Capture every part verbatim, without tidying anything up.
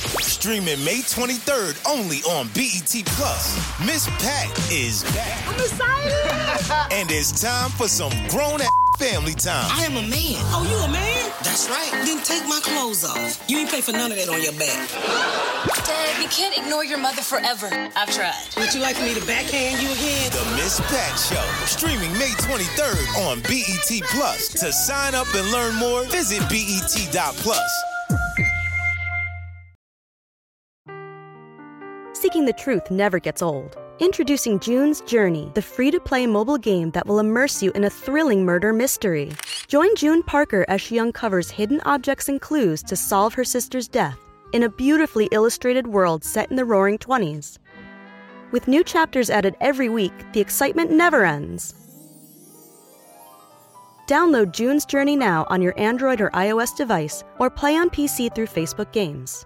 Streaming May twenty-third only on B E T Plus. Miss Pat is back. I'm excited. And it's time for some grown-ass family time. I am a man. Oh, you a man? That's right. Then take my clothes off. You ain't pay for none of that on your back. Dad, you can't ignore your mother forever. I've tried. Would you like me to backhand you again? The Miss Pat Show. Streaming May twenty-third on B E T Plus. To sign up and learn more, visit B E T dot plus. Seeking the truth never gets old. Introducing June's Journey, the free-to-play mobile game that will immerse you in a thrilling murder mystery. Join June Parker as she uncovers hidden objects and clues to solve her sister's death in a beautifully illustrated world set in the Roaring Twenties. With new chapters added every week, the excitement never ends. Download June's Journey now on your Android or iOS device, or play on P C through Facebook Games.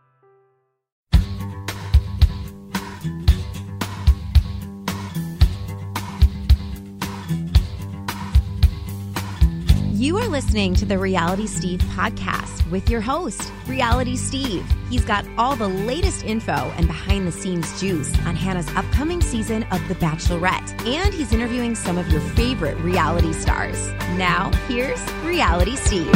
You are listening to the Reality Steve podcast with your host, Reality Steve. He's got all the latest info and behind-the-scenes juice on Hannah's upcoming season of The Bachelorette. And he's interviewing some of your favorite reality stars. Now, here's Reality Steve.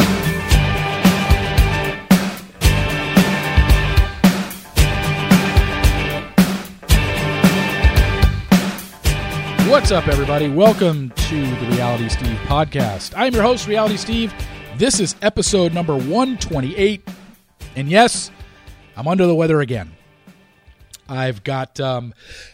What's up, everybody? Welcome to the Reality Steve podcast. I'm your host, Reality Steve. This is episode number one twenty-eight. And yes, I'm under the weather again. I've got, um,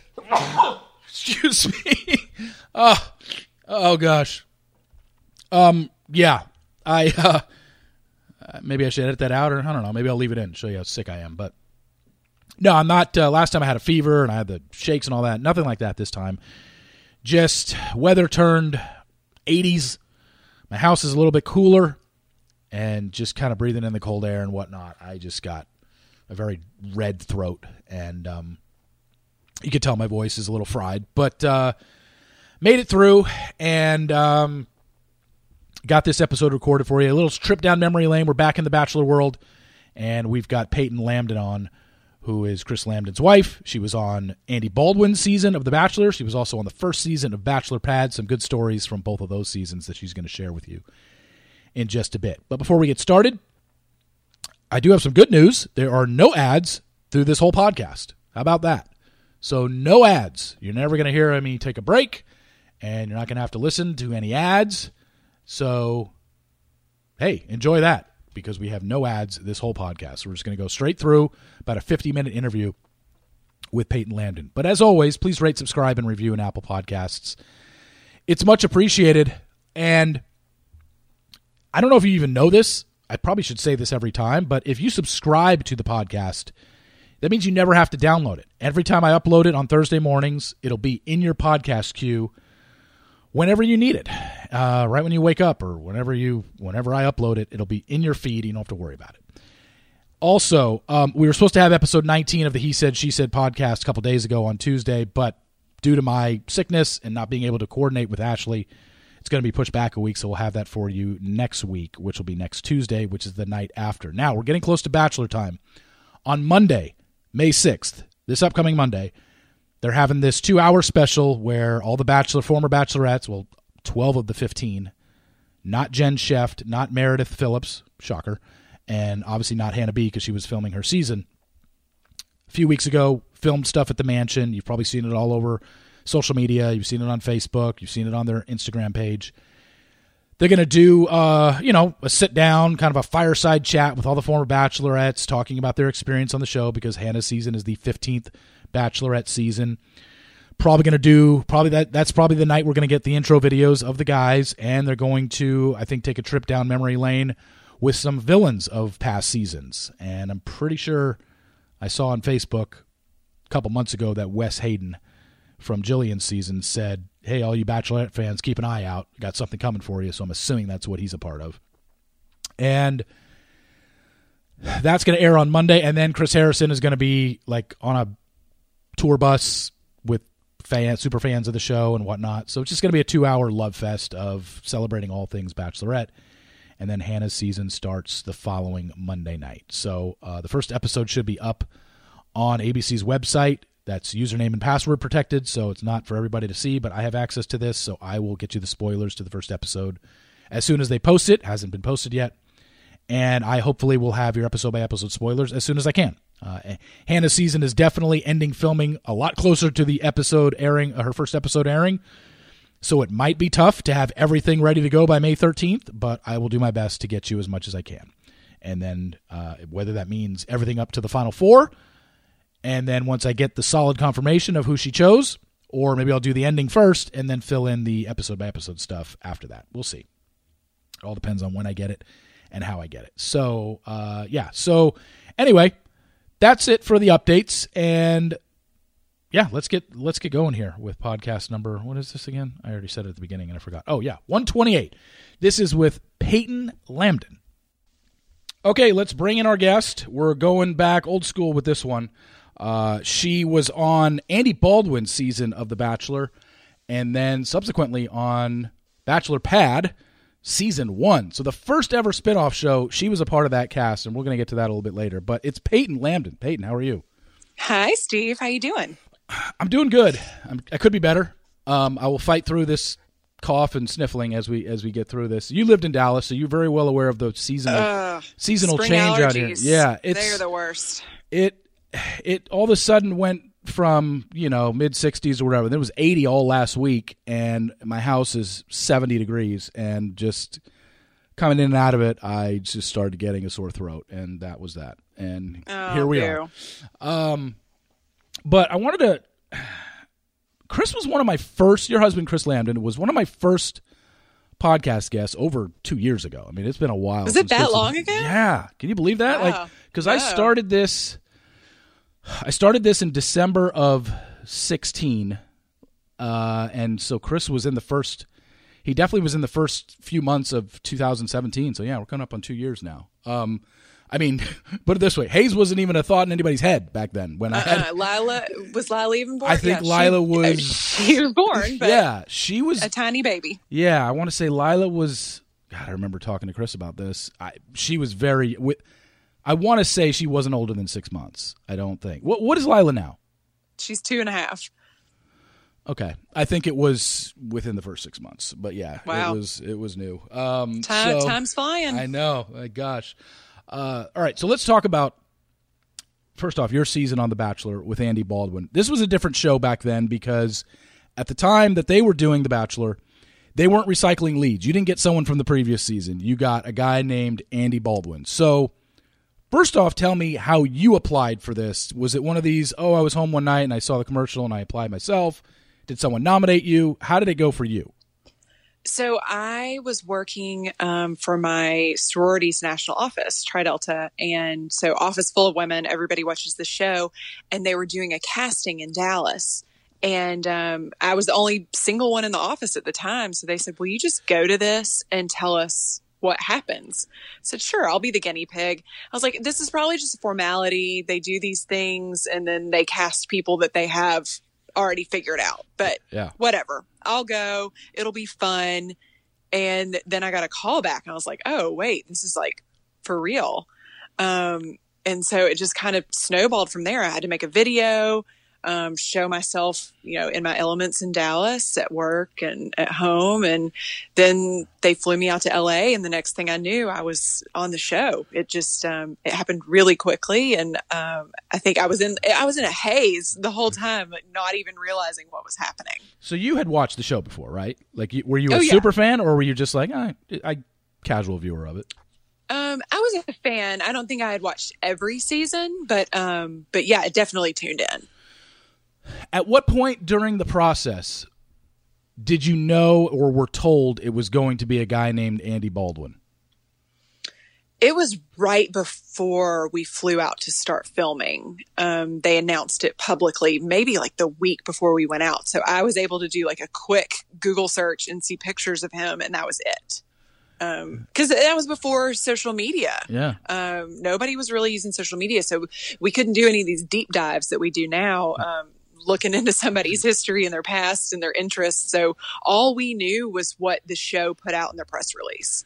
excuse me. oh, oh, gosh. Um, yeah, I, uh, maybe I should edit that out, or I don't know. Maybe I'll leave it in, show you how sick I am. But no, I'm not. Uh, last time I had a fever and I had the shakes and all that. Nothing like that this time. Just weather turned eighties. My house is a little bit cooler, and just kind of breathing in the cold air and whatnot. I just got a very red throat, and um, you could tell my voice is a little fried. But uh, made it through, and um, got this episode recorded for you. A little trip down memory lane. We're back in the Bachelor world, and we've got Peyton Lambdin on, who is Chris Lambdin's wife. She was on Andy Baldwin's season of The Bachelor. She was also on the first season of Bachelor Pad. Some good stories from both of those seasons that she's going to share with you in just a bit. But before we get started, I do have some good news. There are no ads through this whole podcast. How about that? So no ads. You're never going to hear me take a break, and you're not going to have to listen to any ads. So, hey, enjoy that, because we have no ads this whole podcast. So we're just going to go straight through about a fifty-minute interview with Peyton Lambdin. But as always, please rate, subscribe, and review in Apple Podcasts. It's much appreciated, and I don't know if you even know this. I probably should say this every time, but if you subscribe to the podcast, that means you never have to download it. Every time I upload it on Thursday mornings, it'll be in your podcast queue whenever you need it, uh, right when you wake up, or whenever you, whenever I upload it, it'll be in your feed. You don't have to worry about it. Also, um, we were supposed to have episode nineteen of the He Said, She Said podcast a couple days ago on Tuesday, but due to my sickness and not being able to coordinate with Ashley, it's going to be pushed back a week, so we'll have that for you next week, which will be next Tuesday, which is the night after. Now, we're getting close to Bachelor time. On Monday, May sixth, this upcoming Monday, they're having this two-hour special where all the Bachelor, former Bachelorettes, well, twelve of the fifteen, not Jen Sheft, not Meredith Phillips, shocker, and obviously not Hannah B because she was filming her season. A few weeks ago, filmed stuff at the mansion. You've probably seen it all over social media. You've seen it on Facebook. You've seen it on their Instagram page. They're going to do, uh, you know, a sit-down, kind of a fireside chat with all the former Bachelorettes, talking about their experience on the show, because Hannah's season is the fifteenth Bachelorette season. Probably going to do, probably that. that's probably the night we're going to get the intro videos of the guys, and they're going to, I think, take a trip down memory lane with some villains of past seasons. And I'm pretty sure I saw on Facebook a couple months ago that Wes Hayden from Jillian's season said, hey, all you Bachelorette fans, keep an eye out. Got something coming for you. So I'm assuming that's what he's a part of. And that's going to air on Monday. And then Chris Harrison is going to be like on a tour bus with fans, super fans of the show and whatnot. So it's just going to be a two-hour love fest of celebrating all things Bachelorette. and then Hannah's season starts the following Monday night. So uh, the first episode should be up on A B C's website. That's username and password protected, so it's not for everybody to see, but I have access to this, so I will get you the spoilers to the first episode as soon as they post it. It hasn't been posted yet. And I hopefully will have your episode-by-episode spoilers as soon as I can. Uh, Hannah's season is definitely ending filming a lot closer to the episode airing, uh, her first episode airing. So it might be tough to have everything ready to go by May thirteenth, but I will do my best to get you as much as I can. And then uh, whether that means everything up to the final four, and then once I get the solid confirmation of who she chose, or maybe I'll do the ending first and then fill in the episode-by-episode stuff after that. We'll see. It all depends on when I get it and how I get it. So, uh, yeah. So, anyway, that's it for the updates. And, yeah, let's get let's get going here with podcast number, what is this again? I already said it at the beginning and I forgot. Oh, yeah, one twenty-eight. This is with Peyton Lambdin. Okay, let's bring in our guest. We're going back old school with this one. Uh, she was on Andy Baldwin's season of The Bachelor and then subsequently on Bachelor Pad, Season one. So the first ever spinoff show, she was a part of that cast, and we're going to get to that a little bit later. But it's Peyton Lambdin. Peyton, how are you? Hi, Steve. How you doing? I'm doing good. I'm, I could be better. Um, I will fight through this cough and sniffling as we as we get through this. You lived in Dallas, so you're very well aware of the seasonal uh, seasonal change allergies. Out here. Yeah, it's, they're the worst. It it all of a sudden went from, you know, mid sixties or whatever. There was eighty all last week, and my house is seventy degrees, and just coming in and out of it, I just started getting a sore throat, and that was that. And oh, here we boo. are. Um, but I wanted to. Chris was one of my first. Your husband, Chris Lambdin, was one of my first podcast guests over two years ago. I mean, it's been a while. Was it that Chris long was, ago? Yeah. Can you believe that? Wow. Like, because Wow. I started this. I started this in December of sixteen, uh, and so Chris was in the first, he definitely was in the first few months of two thousand seventeen, so yeah, we're coming up on two years now. Um, I mean, put it this way, Hayes wasn't even a thought in anybody's head back then. When uh-uh. I had, Lila, was Lila even born? I think yeah, Lila she, was, she was born, but yeah, she was, a tiny baby. yeah, I want to say Lila was, God, I remember talking to Chris about this, I, she was very, with. I want to say she wasn't older than six months. I don't think. What What is Lila now? She's two and a half. Okay, I think it was within the first six months, but yeah, wow. it was it was new. Um, Time, so, time's flying. I know. My gosh. Uh, all right, so let's talk about first off your season on The Bachelor with Andy Baldwin. This was a different show back then because at the time that they were doing The Bachelor, they weren't recycling leads. You didn't get someone from the previous season. You got a guy named Andy Baldwin. So. First off, tell me how you applied for this. Was it one of these, oh, I was home one night and I saw the commercial and I applied myself? Did someone nominate you? How did it go for you? So I was working um, for my sorority's national office, Tri Delta. And so office full of women, everybody watches the show. And they were doing a casting in Dallas. And um, I was the only single one in the office at the time. So they said, will you just go to this and tell us what happens? I said, sure, I'll be the guinea pig. I was like, this is probably just a formality. They do these things and then they cast people that they have already figured out. But yeah. Whatever, I'll go. It'll be fun. And then I got a call back and I was like, oh, wait, this is like for real. Um, and so it just kind of snowballed from there. I had to make a video, um, show myself, you know, in my elements in Dallas at work and at home. And then they flew me out to L A. And the next thing I knew, I was on the show. It just, um, it happened really quickly. And, um, I think I was in, I was in a haze the whole time, not even realizing what was happening. So you had watched the show before, right? Like, were you a oh, yeah. super fan or were you just like, I, I casual viewer of it? Um, I was a fan. I don't think I had watched every season, but, um, but yeah, it definitely tuned in. At what point during the process did you know or were told it was going to be a guy named Andy Baldwin? It was right before we flew out to start filming. Um, they announced it publicly, maybe like the week before we went out. So I was able to do like a quick Google search and see pictures of him, and that was it. Um, cause that was before social media. Yeah. Um, nobody was really using social media. So we couldn't do any of these deep dives that we do now. Um, looking into somebody's history and their past and their interests. So all we knew was what the show put out in their press release.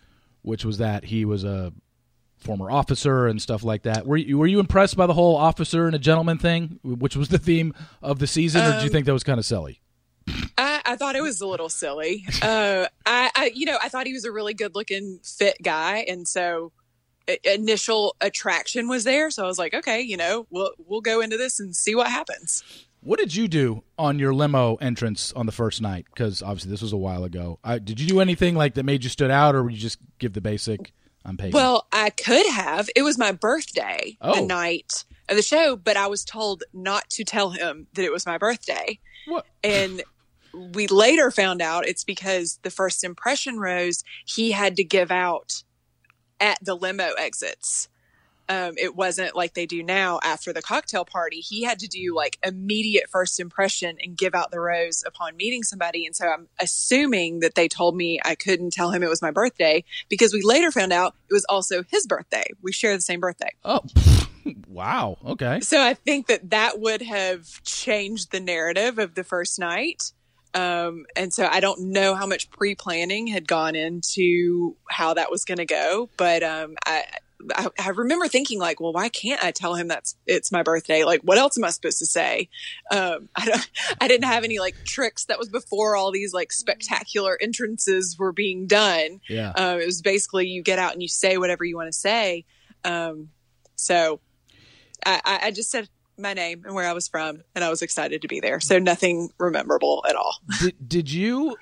which was that he was a former officer and stuff like that. Were you, were you impressed by the whole officer and a gentleman thing, which was the theme of the season, or Um, did you think that was kind of silly? I, I thought it was a little silly. Uh, I, I, you know, I thought he was a really good-looking, fit guy, and so i- initial attraction was there. So I was like, okay, you know, we'll we'll go into this and see what happens. What did you do on your limo entrance on the first night? Because obviously this was a while ago. I, did you do anything like that made you stood out, or would you just give the basic? I'm paid. Well, I could have. It was my birthday Oh. the night of the show, but I was told not to tell him that it was my birthday. What? And we later found out it's because the first impression rose he had to give out at the limo exits. Um, it wasn't like they do now after the cocktail party. He had to do like immediate first impression and give out the rose upon meeting somebody. And so I'm assuming that they told me I couldn't tell him it was my birthday because we later found out it was also his birthday. We share the same birthday. Oh, wow. Okay. So I think that that would have changed the narrative of the first night. Um, and so I don't know how much pre-planning had gone into how that was going to go, but um, I, I, I remember thinking like, well, why can't I tell him that's it's my birthday? Like, what else am I supposed to say? Um, I don't, I didn't have any like tricks. That was before all these like spectacular entrances were being done. Yeah. Um, it was basically you get out and you say whatever you want to say. Um, so I, I, I just said my name and where I was from, and I was excited to be there. So nothing memorable at all. Did, did you,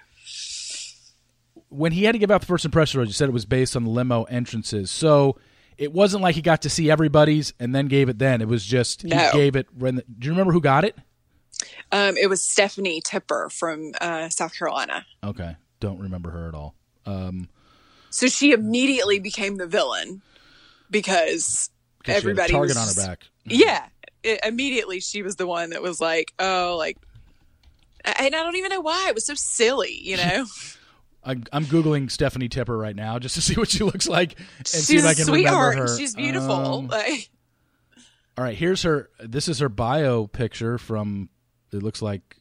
when he had to give out the first impression, you said it was based on the limo entrances. So it wasn't like he got to see everybody's and then gave it then. It was just, he No. gave it. When the, do you remember who got it? Um, it was Stephanie Tipper from uh, South Carolina. Okay. Don't remember her at all. Um, So she immediately became the villain because because she had a everybody target was, on her back. Yeah. It, immediately she was the one that was like, oh, like, and I don't even know why. It was so silly, you know? I, I'm Googling Stephanie Tipper right now just to see what she looks like and see She's if I a can sweetheart. remember her. She's beautiful. Um, like, all right, here's her. This is her bio picture from, it looks like,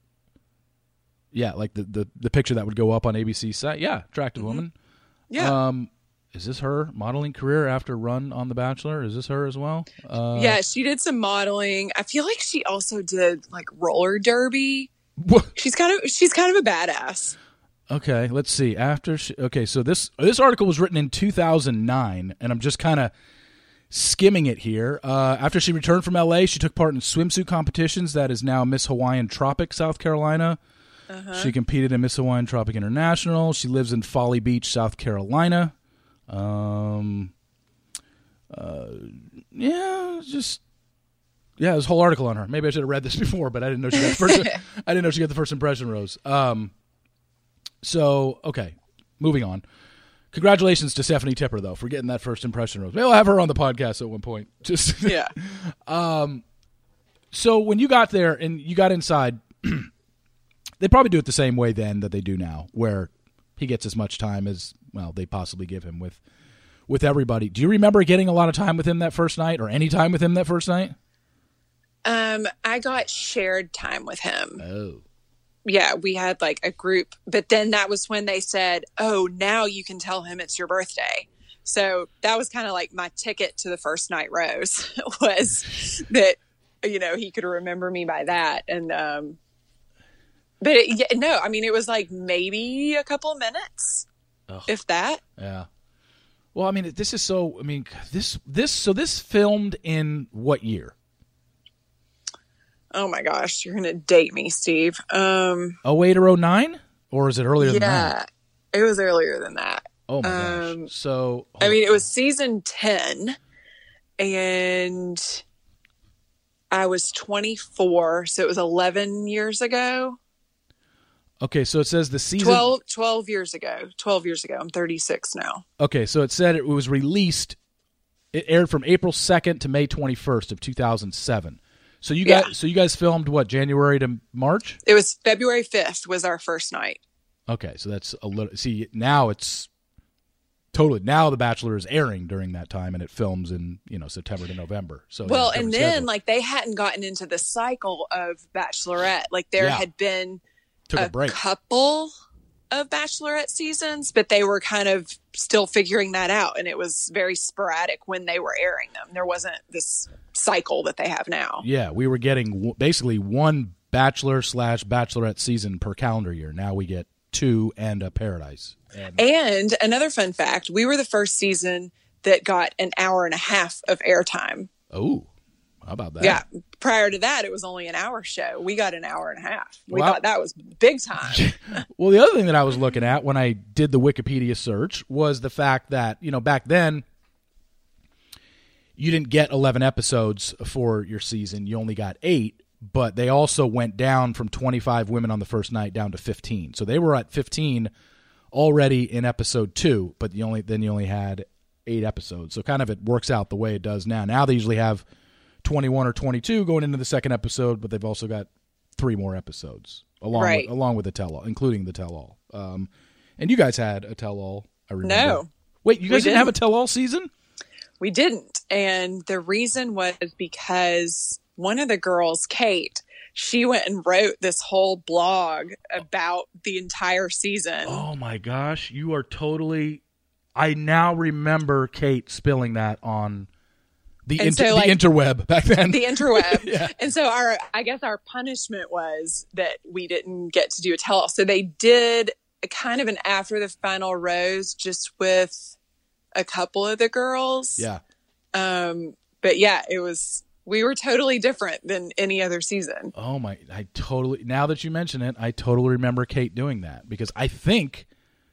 yeah, like the, the, the picture that would go up on A B C's site. Yeah, attractive woman. yeah. Um, is this her modeling career after run on The Bachelor? Is this her as well? Uh, yeah, she did some modeling. I feel like she also did like roller derby. What? She's kind of she's kind of a badass. Okay, let's see. After she, okay, so this this article was written in two thousand nine, and I'm just kind of skimming it here. Uh, after she returned from L A, she took part in swimsuit competitions. That is now Miss Hawaiian Tropic, South Carolina. Uh-huh. She competed in Miss Hawaiian Tropic International. She lives in Folly Beach, South Carolina. Um, uh, yeah, just yeah, this whole article on her. Maybe I should have read this before, but I didn't know she got the first. I didn't know she got the first impression rose. Um, so okay, moving on. Congratulations to Stephanie Tipper though for getting that first impression rose. Maybe we'll have her on the podcast at one point. Just Yeah. um, so when you got there and you got inside, they probably do it the same way then that they do now, where he gets as much time as well they possibly give him with with everybody. Do you remember getting a lot of time with him that first night, or any time with him that first night? Um, I got shared time with him. Oh, Yeah, we had like a group, but then that was when they said, "Oh, now you can tell him it's your birthday." So that was kind of like my ticket to the first night rose was that, you know, he could remember me by that. And, um, but it, yeah, no, I mean, it was like maybe a couple of minutes, Ugh. if that. yeah. Well, I mean, this is so. I mean, this this so this filmed in what year? Oh my gosh, you're going to date me, Steve. Um, Oh eight or oh nine, or is it earlier than that? yeah, it was earlier than that. Oh my Um, gosh! So I mean, it was season ten, and I was twenty-four, so it was eleven years ago. okay. So it says the season. twelve, twelve years ago. twelve years ago. I'm thirty-six now. Okay, so it said it was released. It aired from April second to May twenty-first of two thousand seven. So you guys, Yeah. so you guys filmed what, January to March? It was February fifth was our first night. Okay, so that's a little. See, now it's totally. Now The Bachelor is airing during that time, and it films in you know September to November. So Well, yeah, and different then schedule. like they hadn't gotten into the cycle of Bachelorette. Like there Yeah. had been took a, a break. couple of Bachelorette seasons, but they were kind of still figuring that out. And it was very sporadic when they were airing them. There wasn't this cycle that they have now. Yeah, we were getting w- basically one Bachelor slash Bachelorette season per calendar year. Now we get two and a Paradise. And, and another fun fact, we were the first season that got an hour and a half of airtime. Oh, how about that? Yeah. Prior to that, it was only an hour show. We got an hour and a half. We well, thought that was big time. Well, the other thing that I was looking at when I did the Wikipedia search was the fact that, you know, back then you didn't get eleven episodes for your season. You only got eight, but they also went down from twenty-five women on the first night down to fifteen. So they were at fifteen already in episode two, but you only then you only had eight episodes. So kind of it works out the way it does now. Now they usually have twenty-one or twenty-two going into the second episode, but they've also got three more episodes along right. with, along with the tell-all, including the tell-all. Um, and you guys had a tell-all, I remember. No. Wait, you guys didn't, didn't have a tell-all season? We didn't. And the reason was because one of the girls, Kate, she went and wrote this whole blog about the entire season. Oh, my gosh. You are totally... I now remember Kate spilling that on the, inter- so, like, the interweb back then. The interweb. Yeah. And so our, I guess our punishment was that we didn't get to do a tell-all. So they did a kind of an after the final rose just with a couple of the girls. Yeah. Um, but yeah, it was, we were totally different than any other season. Oh my, I totally, now that you mention it, I totally remember Kate doing that because I think,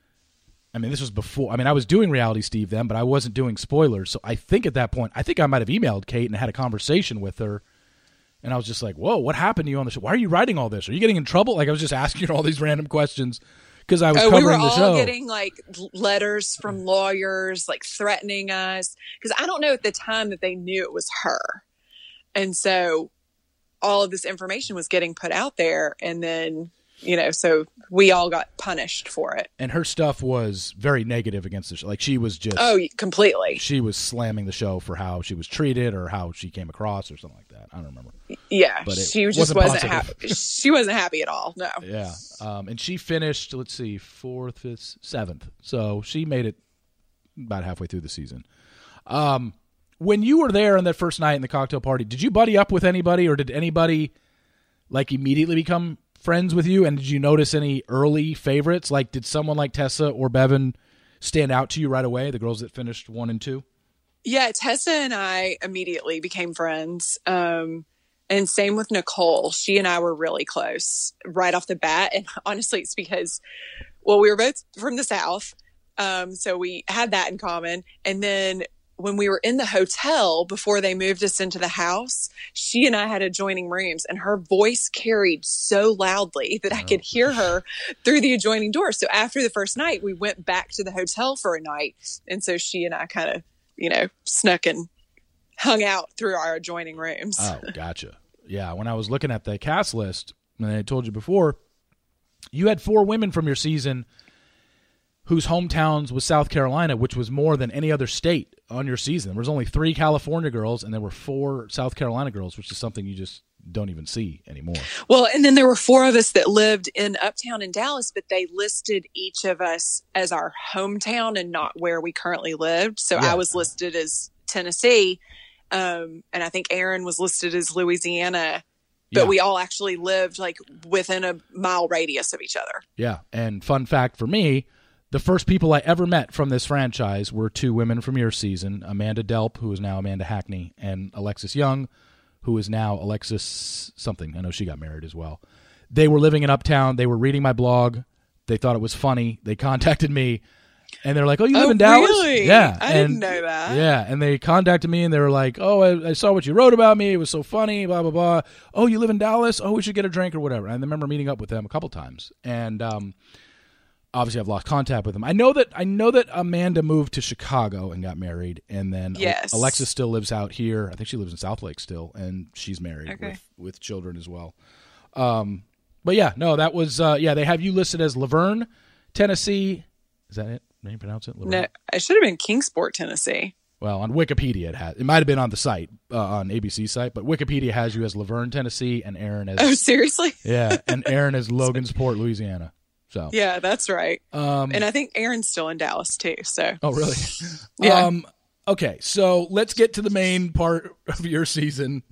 I mean, this was before, I mean, I was doing Reality Steve then, but I wasn't doing spoilers. So I think at that point, I think I might have emailed Kate and had a conversation with her. And I was just like, whoa, what happened to you on the show? Why are you writing all this? Are you getting in trouble? Like I was just asking her all these random questions because I was oh, covering we were the all show. Getting like letters from lawyers, like threatening us. Because I don't know at the time that they knew it was her. And so all of this information was getting put out there. And then, you know, so we all got punished for it. And her stuff was very negative against the show. Like she was just... Oh, completely. She was slamming the show for how she was treated or how she came across or something like that. I don't remember. Yeah, but she just wasn't, wasn't happy. She wasn't happy at all, no. Yeah. Um, and she finished, let's see, fourth, fifth, seventh. So she made it about halfway through the season. Um, when you were there on that first night in the cocktail party, did you buddy up with anybody or did anybody like immediately become friends with you? And did you notice any early favorites? Like did someone like Tessa or Bevan stand out to you right away, the girls that finished one and two? Yeah, Tessa and I immediately became friends. Um, and same with Nicole. She and I were really close right off the bat. And honestly, it's because, well, we were both from the South. Um, so we had that in common. And then when we were in the hotel before they moved us into the house, she and I had adjoining rooms and her voice carried so loudly that I could hear her through the adjoining door. So after the first night, we went back to the hotel for a night. And so she and I kind of, you know, snuck and hung out through our adjoining rooms. Oh, gotcha. Yeah, when I was looking at the cast list, and I told you before, you had four women from your season whose hometowns was South Carolina, which was more than any other state on your season. There was only three California girls, and there were four South Carolina girls, which is something you just don't even see anymore. Well, and then there were four of us that lived in Uptown in Dallas, but they listed each of us as our hometown and not where we currently lived. So Yeah. I was listed as Tennessee, um, and I think Aaron was listed as Louisiana, but Yeah. we all actually lived like within a mile radius of each other. Yeah, and fun fact for me, the first people I ever met from this franchise were two women from your season, Amanda Delp, who is now Amanda Hackney, and Alexis Young, who is now Alexis something. I know she got married as well. They were living in Uptown. They were reading my blog. They thought it was funny. They contacted me, and they're like, oh, you live Oh, in Dallas? really? Yeah. I and, didn't know that. Yeah, and they contacted me, and they were like, oh, I, I saw what you wrote about me. It was so funny, blah, blah, blah. Oh, you live in Dallas? Oh, we should get a drink or whatever. And I remember meeting up with them a couple times, and um, obviously I've lost contact with them. I know that I know that Amanda moved to Chicago and got married, and then Yes. Alexis still lives out here. I think she lives in South Lake still, and she's married Okay. with, with children as well. Um, but yeah, no, that was uh, yeah. They have you listed as Laverne, Tennessee. Is that it? Can you pronounce it? Laverne? No, it should have been Kingsport, Tennessee. Well, on Wikipedia it has. It might have been on the site, uh, on A B C site, but Wikipedia has you as Laverne, Tennessee, and Aaron as Oh, seriously? yeah, and Aaron as Logansport, Louisiana. So Yeah, that's right. Um, and I think Aaron's still in Dallas too. So oh, really? Yeah. Um, okay, so let's get to the main part of your season.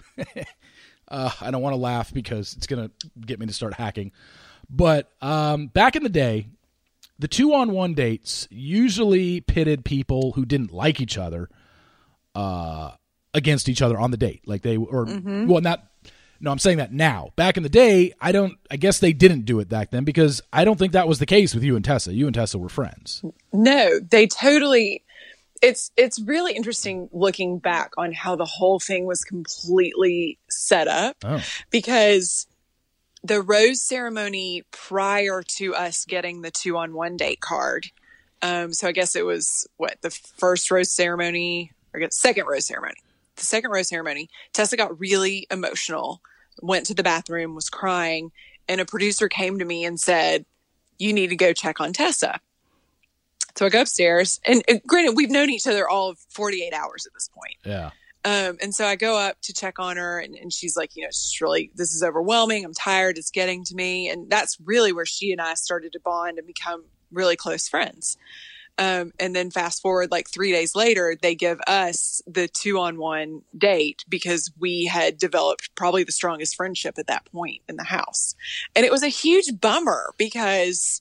uh, I don't want to laugh because it's going to get me to start hacking. But um, back in the day, the two-on-one dates usually pitted people who didn't like each other uh, against each other on the date. Like they or Mm-hmm. well, not. No, I'm saying that now. Back in the day, I don't. I guess they didn't do it back then because I don't think that was the case with you and Tessa. You and Tessa were friends. No, they totally. It's it's really interesting looking back on how the whole thing was completely set up Oh. because the rose ceremony prior to us getting the two on one date card. Um, so I guess it was what the first rose ceremony or I guess second rose ceremony. The second rose ceremony, Tessa got really emotional, went to the bathroom, was crying, and a producer came to me and said, "You need to go check on Tessa." So I go upstairs, and, and granted, we've known each other all of forty-eight hours at this point. Yeah. Um, and so I go up to check on her, and, and she's like, you know, it's just really, this is overwhelming. I'm tired. It's getting to me. And that's really where she and I started to bond and become really close friends. Um, and then fast forward like three days later, they give us the two on one date because we had developed probably the strongest friendship at that point in the house. And it was a huge bummer because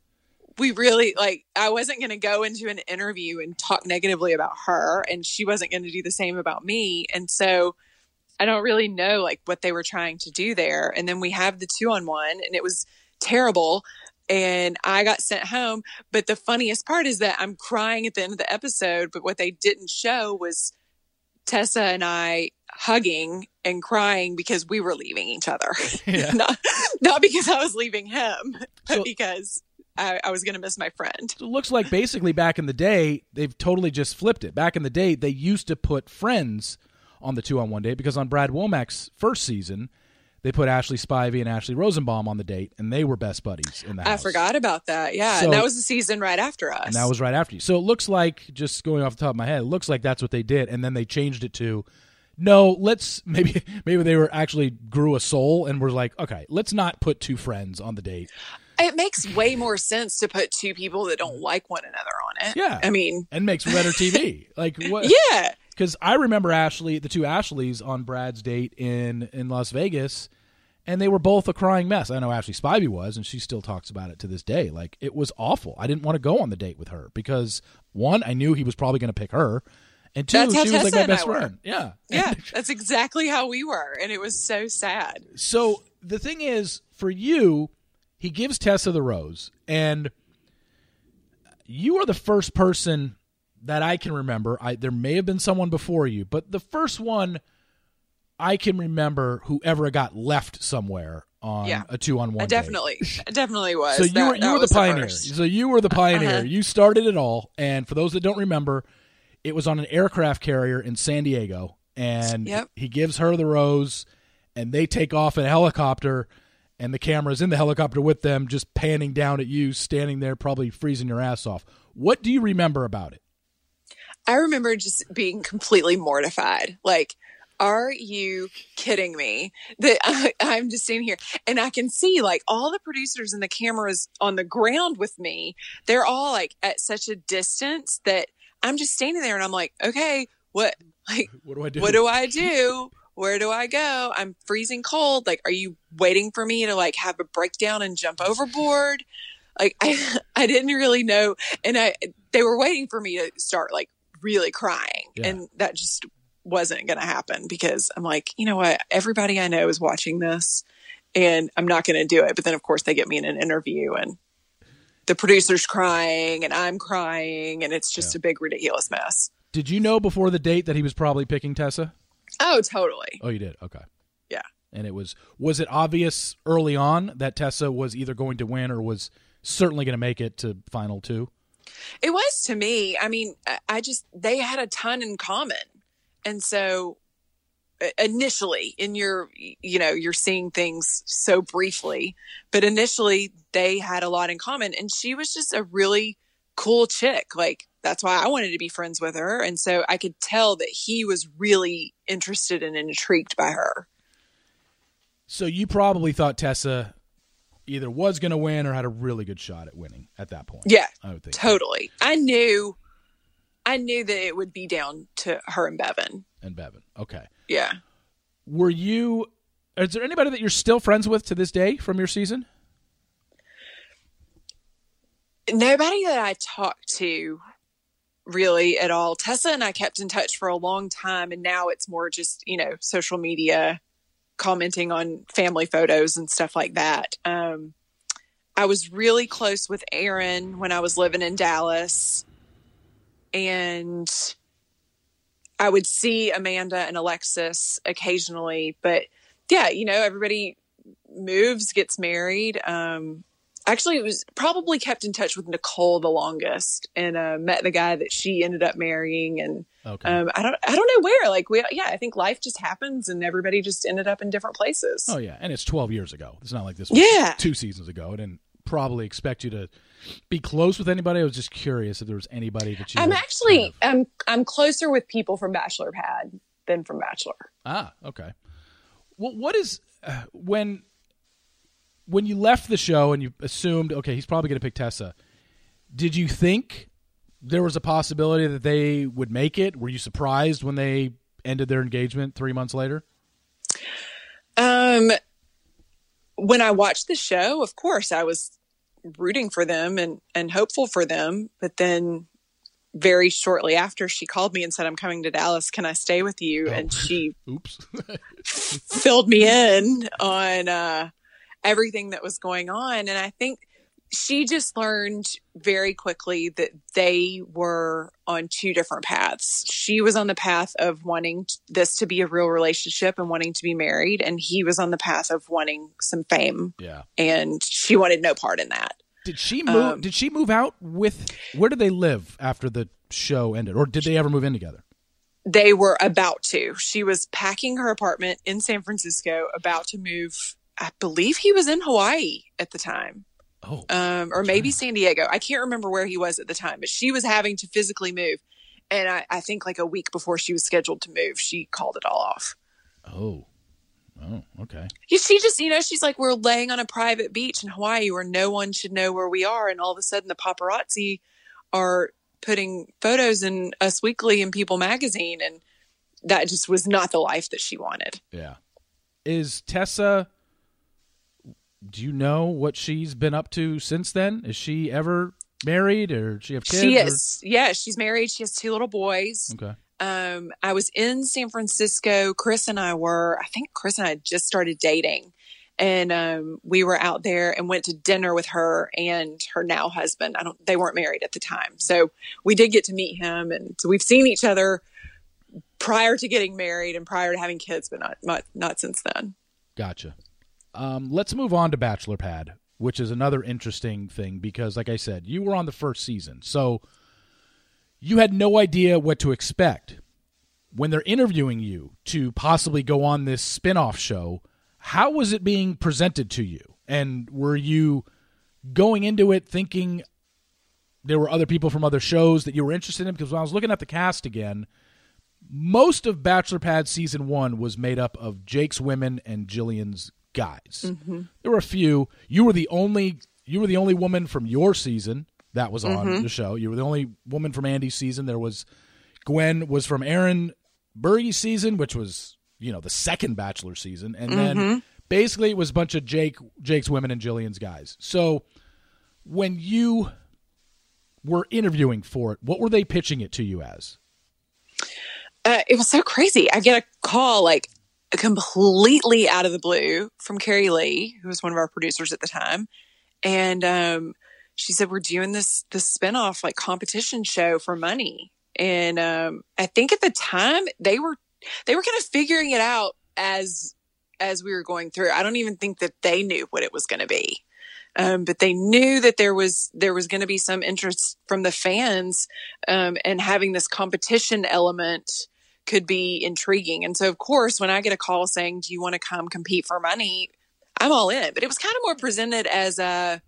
we really like, I wasn't going to go into an interview and talk negatively about her, and she wasn't going to do the same about me. And so I don't really know like what they were trying to do there. And then we have the two on one, and it was terrible. And I got sent home. But the funniest part is that I'm crying at the end of the episode. But what they didn't show was Tessa and I hugging and crying because we were leaving each other. Yeah. not, not because I was leaving him, but So- because I, I was going to miss my friend. So it looks like basically back in the day, they've totally just flipped it. Back in the day, they used to put friends on the two-on-one date because on Brad Womack's first season, they put Ashley Spivey and Ashley Rosenbaum on the date, and they were best buddies in the house. I forgot about that. Yeah. So- and that was the season right after us. And that was right after you. So it looks like, just going off the top of my head, it looks like that's what they did, and then they changed it to, no, let's, maybe maybe they were actually grew a soul and were like, okay, let's not put two friends on the date. It makes way more sense to put two people that don't like one another on it. Yeah. I mean, And makes better T V. Like what? yeah. Because I remember Ashley, the two Ashleys on Brad's date in, in Las Vegas, and they were both a crying mess. I know Ashley Spivey was, and she still talks about it to this day. Like, it was awful. I didn't want to go on the date with her because, one, I knew he was probably going to pick her, and two, That's how she was like Tessa my and I best were. friend. Yeah. Yeah. That's exactly how we were. And it was so sad. So the thing is, for you, he gives Tessa the rose, and you are the first person that I can remember. I, there may have been someone before you, but the first one I can remember who ever got left somewhere on Yeah. a two-on-one I date. definitely, I definitely was. So you That- were you that were the was pioneer. first. so you were the pioneer. Uh-huh. You started it all. And for those that don't remember, it was on an aircraft carrier in San Diego, and Yep. he gives her the rose, and they take off in a helicopter, and the camera's in the helicopter with them, just panning down at you, standing there, probably freezing your ass off. What do you remember about it? I remember just being completely mortified. Like, are you kidding me? That I, I'm just sitting here and I can see like all the producers and the cameras on the ground with me. They're all like at such a distance that I'm just standing there and I'm like, okay, what, like, What do I do? what do I do? Where do I go? I'm freezing cold. Like, are you waiting for me to like have a breakdown and jump overboard? Like, I, I didn't really know. And I, they were waiting for me to start like really crying. Yeah. And that just wasn't going to happen because I'm like, you know what? Everybody I know is watching this and I'm not going to do it. But then of course they get me in an interview and the producer's crying and I'm crying and it's just Yeah. a big ridiculous mess. Did you know before the date that he was probably picking Tessa? Oh, totally. Oh, you did? Okay. Yeah. And it was, was it obvious early on that Tessa was either going to win or was certainly going to make it to final two? It was to me. I mean, I- I just, they had a ton in common. And so uh, initially in your, you know, you're seeing things so briefly, but initially they had a lot in common. And she was just a really cool chick. Like, that's why I wanted to be friends with her. And so I could tell that he was really interested and intrigued by her. So you probably thought Tessa, either was going to win or had a really good shot at winning at that point. Yeah, I would think totally. I knew, I knew that it would be down to her and Bevan. And Bevan, okay. Yeah. Were you? Is there anybody that you're still friends with to this day from your season? Nobody that I talked to really at all. Tessa and I kept in touch for a long time, and now it's more just, you know, social media, commenting on family photos and stuff like that. Um, I was really close with Aaron when I was living in Dallas, and I would see Amanda and Alexis occasionally, but yeah, you know, everybody moves, gets married. Um, actually, it was probably kept in touch with Nicole the longest, and uh, met the guy that she ended up marrying. And okay. um, I don't, I don't know where. Like, we, yeah, I think life just happens, and everybody just ended up in different places. Oh yeah, and it's twelve years ago. It's not like this was yeah. two seasons ago. I didn't probably expect you to be close with anybody. I was just curious if there was anybody that you. I'm had actually, kind of... I'm, I'm closer with people from Bachelor Pad than from Bachelor. Ah, okay. Well, what is uh, when when you left the show and you assumed, okay, he's probably going to pick Tessa? Did you think there was a possibility that they would make it? Were you surprised when they ended their engagement three months later? Um, when I watched the show, of course, I was rooting for them and, and hopeful for them. But then very shortly after, she called me and said, I'm coming to Dallas. Can I stay with you? Oh. And she oops filled me in on uh, everything that was going on. And I think she just learned very quickly that they were on two different paths. She was on the path of wanting this to be a real relationship and wanting to be married. And he was on the path of wanting some fame. Yeah. And she wanted no part in that. Did she move, um, did she move out with, where did they live after the show ended? Or did they ever move in together? They were about to. She was packing her apartment in San Francisco, about to move. I believe he was in Hawaii at the time. Oh, um, or maybe San Diego. I can't remember where he was at the time, but she was having to physically move. And I, I think like a week before she was scheduled to move, she called it all off. Oh, oh, okay. She just, you know, she's like, we're laying on a private beach in Hawaii where no one should know where we are. And all of a sudden the paparazzi are putting photos in Us Weekly and People Magazine. And that just was not the life that she wanted. Yeah. Is Tessa... Do you know what she's been up to since then? Is she ever married, or does she have kids? She is. Or? Yeah, she's married. She has two little boys. Okay. Um, I was in San Francisco. Chris and I were, I think Chris and I had just started dating. And um, we were out there and went to dinner with her and her now husband. I don't, they weren't married at the time. So we did get to meet him. And so we've seen each other prior to getting married and prior to having kids, but not, not, not since then. Gotcha. Um, let's move on to Bachelor Pad, which is another interesting thing because, like I said, you were on the first season, so you had no idea what to expect. When they're interviewing you to possibly go on this spin-off show, how was it being presented to you? And were you going into it thinking there were other people from other shows that you were interested in? Because when I was looking at the cast again, most of Bachelor Pad season one was made up of Jake's women and Jillian's guys. Mm-hmm. There were a few. You were the only you were the only woman from your season that was on mm-hmm. the show. You were the only woman from Andy's season. There was Gwen was from Aaron Berge's season, which was, you know, the second Bachelor season. And mm-hmm. then basically it was a bunch of Jake Jake's women and Jillian's guys. So when you were interviewing for it, what were they pitching it to you as? Uh, it was so crazy. I get a call like completely out of the blue from Carrie Lee, who was one of our producers at the time. And um, she said, we're doing this, this spinoff like competition show for money. And um, I think at the time they were, they were kind of figuring it out as, as we were going through. I don't even think that they knew what it was going to be. Um, but they knew that there was, there was going to be some interest from the fans um, and having this competition element could be intriguing. And so, of course, when I get a call saying, do you want to come compete for money? I'm all in. But it was kind of more presented as a,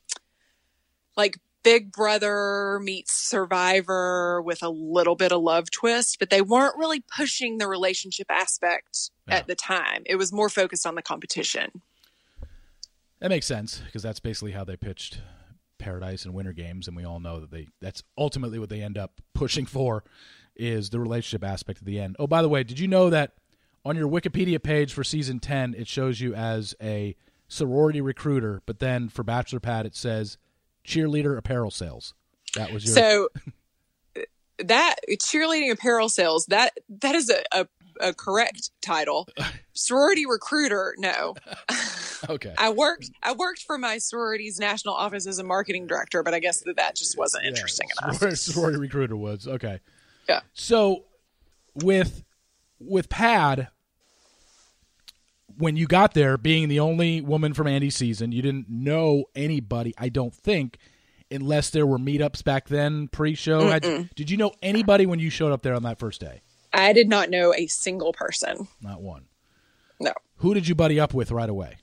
like, Big Brother meets Survivor with a little bit of love twist. But they weren't really pushing the relationship aspect yeah. at the time. It was more focused on the competition. That makes sense because that's basically how they pitched Paradise and Winter Games, and we all know that they that's ultimately what they end up pushing for is the relationship aspect at the end. Oh, by the way, did you know that on your Wikipedia page for season ten, it shows you as a sorority recruiter, but then for Bachelor Pad, it says cheerleader apparel sales. That was your... So that cheerleading apparel sales, that that is a, a, a correct title. Sorority recruiter, no. Okay. I worked I worked for my sorority's national office as a marketing director, but I guess that that just wasn't interesting yeah, enough. Sorority, sorority recruiter was. Okay. Yeah. So with with Pad, when you got there, being the only woman from Andy's season, you didn't know anybody, I don't think, unless there were meetups back then, pre-show. Had, did you know anybody when you showed up there on that first day? I did not know a single person. Not one. No. Who did you buddy up with right away?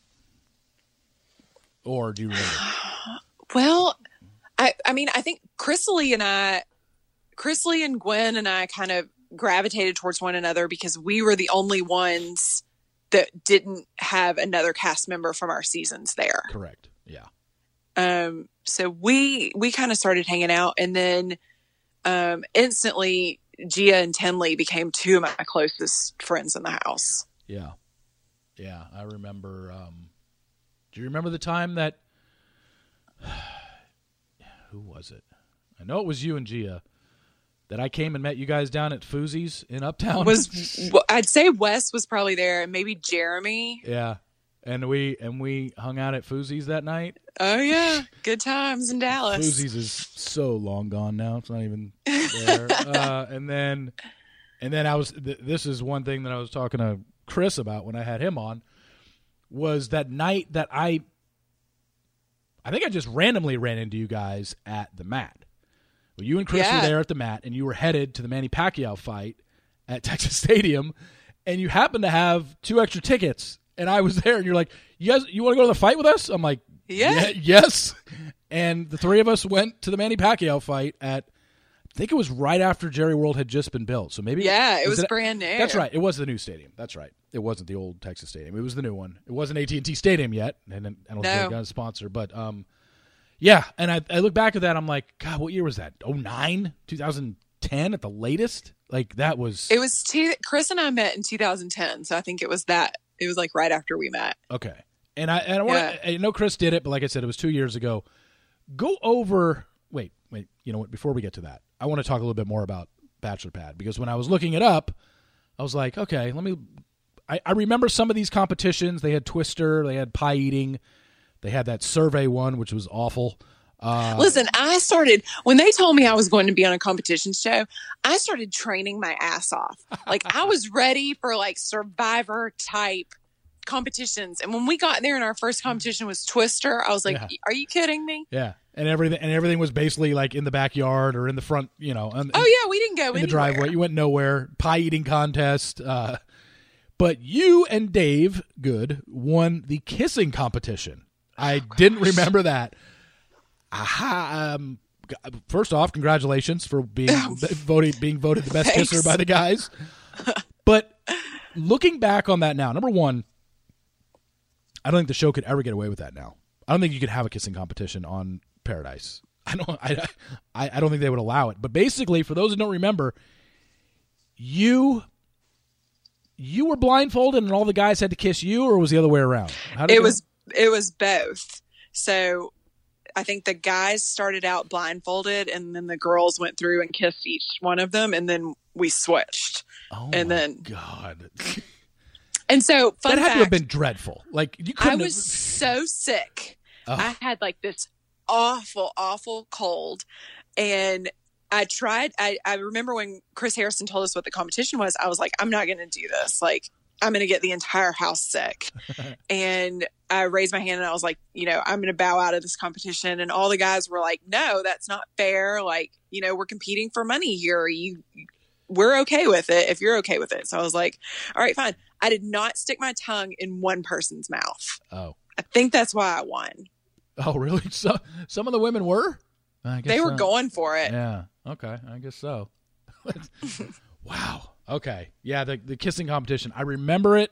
Or do you remember? Well, I I mean, I think Chrisley and I, Chrisley and Gwen and I kind of gravitated towards one another because we were the only ones that didn't have another cast member from our seasons there. Correct. Yeah. Um. So we we kind of started hanging out, and then um, instantly Gia and Tenley became two of my closest friends in the house. Yeah. Yeah, I remember. Um, do you remember the time that? Who was it? I know it was you and Gia. That I came and met you guys down at Fousey's in Uptown. Was I'd say Wes was probably there, and maybe Jeremy. Yeah, and we and we hung out at Fousey's that night. Oh yeah, good times in Dallas. Fousey's is so long gone now; it's not even there. uh, and then, and then I was. Th- this is one thing that I was talking to Chris about when I had him on. Was that night that I. I think I just randomly ran into you guys at the mat. Well, you and Chris yeah. were there at the mat, and you were headed to the Manny Pacquiao fight at Texas Stadium, and you happened to have two extra tickets, and I was there, and you're like, "You guys, you want to go to the fight with us?" I'm like, yeah. yeah, yes." And the three of us went to the Manny Pacquiao fight at, I think it was right after Jerry World had just been built, so maybe yeah, it was, was it, brand new. That's right, it was the new stadium. That's right, it wasn't the old Texas Stadium. It was the new one. It wasn't A T and T Stadium yet, and I don't think it got a sponsor, but um. Yeah, and I, I look back at that, I'm like, God, what year was that? oh nine? twenty ten at the latest? Like, that was... It was... Two, Chris and I met in two thousand ten, so I think it was that. It was, like, right after we met. Okay. And I, and I, wanna, yeah. I know Chris did it, but like I said, it was two years ago. Go over... Wait, wait, you know what? Before we get to that, I want to talk a little bit more about Bachelor Pad, because when I was looking it up, I was like, okay, let me... I, I remember some of these competitions. They had Twister, they had pie eating... They had that survey one, which was awful. Uh, Listen, I started, when they told me I was going to be on a competition show, I started training my ass off. Like, I was ready for, like, Survivor type competitions. And when we got there and our first competition was Twister, I was like, yeah. Are you kidding me? Yeah. And everything and everything was basically, like, in the backyard or in the front, you know. And, oh, yeah, we didn't go in anywhere. the driveway. You went nowhere. Pie eating contest. Uh, but you and Dave Good won the kissing competition. I oh, didn't remember that. Aha! Um, first off, congratulations for being voted being voted the best Thanks. kisser by the guys. But looking back on that now, number one, I don't think the show could ever get away with that now. I don't think you could have a kissing competition on Paradise. I don't. I, I, I don't think they would allow it. But basically, for those who don't remember, you. You were blindfolded, and all the guys had to kiss you, or was it the other way around? How did it it was. It was both. So I think the guys started out blindfolded, and then the girls went through and kissed each one of them, and then we switched. Oh and my then, God. And so, fun that had fact, to have been dreadful. Like you couldn't. I was have... so sick. Oh. I had like this awful, awful cold, and I tried. I, I remember when Chris Harrison told us what the competition was. I was like, I'm not going to do this. Like, I'm going to get the entire house sick. And I raised my hand and I was like, you know, I'm going to bow out of this competition. And all the guys were like, no, that's not fair. Like, you know, we're competing for money here. You, we're okay with it if you're okay with it. So I was like, all right, fine. I did not stick my tongue in one person's mouth. Oh, I think that's why I won. Oh, really? So some of the women were? I guess they were so. going for it. Yeah. Okay. I guess so. Wow. Okay. Yeah, the the kissing competition. I remember it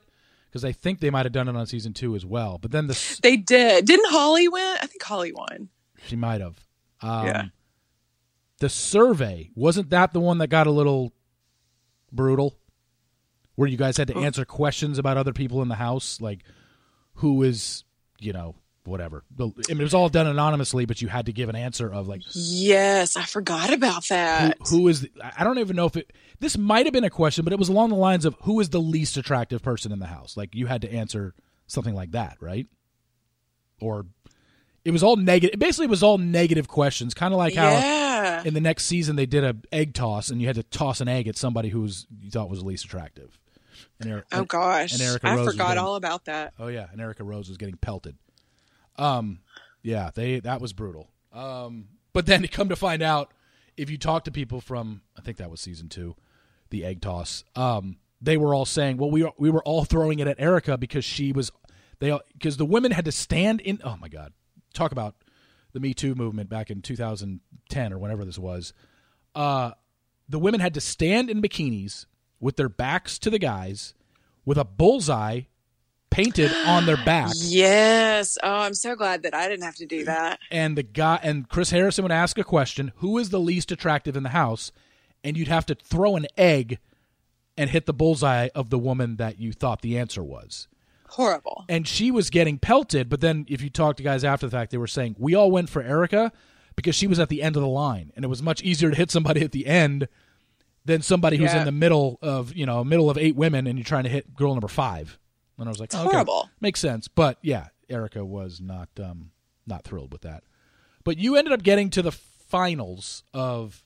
because I think they might have done it on season two as well. But then the They did. Didn't Holly win? I think Holly won. She might have. Um, Yeah. The survey, wasn't that the one that got a little brutal? Where you guys had to answer questions about other people in the house, like who is, you know, whatever. I mean, it was all done anonymously, but you had to give an answer of like, Yes, I forgot about that. who, who is, the, I don't even know if it, this might have been a question, but it was along the lines of who is the least attractive person in the house? Like you had to answer something like that, right? Or it was all negative. Basically, it was all negative questions, kind of like how Yeah. in the next season they did a egg toss, and you had to toss an egg at somebody who was, you thought was the least attractive. And Er- Oh gosh, and Erica I Rose was forgot getting- all about that. Oh yeah, and Erica Rose was getting pelted. Um, yeah, they that was brutal. Um, but then to come to find out, if you talk to people from, I think that was season two, the egg toss, um, they were all saying, well, we we were all throwing it at Erica because she was, they because the women had to stand in. Oh my God, talk about the Me Too movement back in two thousand ten or whenever this was. Uh, the women had to stand in bikinis with their backs to the guys, with a bullseye painted on their back. Yes. Oh, I'm so glad that I didn't have to do that. And the guy and Chris Harrison would ask a question, who is the least attractive in the house? And you'd have to throw an egg and hit the bullseye of the woman that you thought the answer was. Horrible. And she was getting pelted, but then if you talk to guys after the fact, they were saying, we all went for Erica because she was at the end of the line. And it was much easier to hit somebody at the end than somebody who's Yeah. in the middle of, you know, middle of eight women and you're trying to hit girl number five. And I was like, oh, okay. Horrible. Makes sense. But yeah, Erica was not um, not thrilled with that. But you ended up getting to the finals of,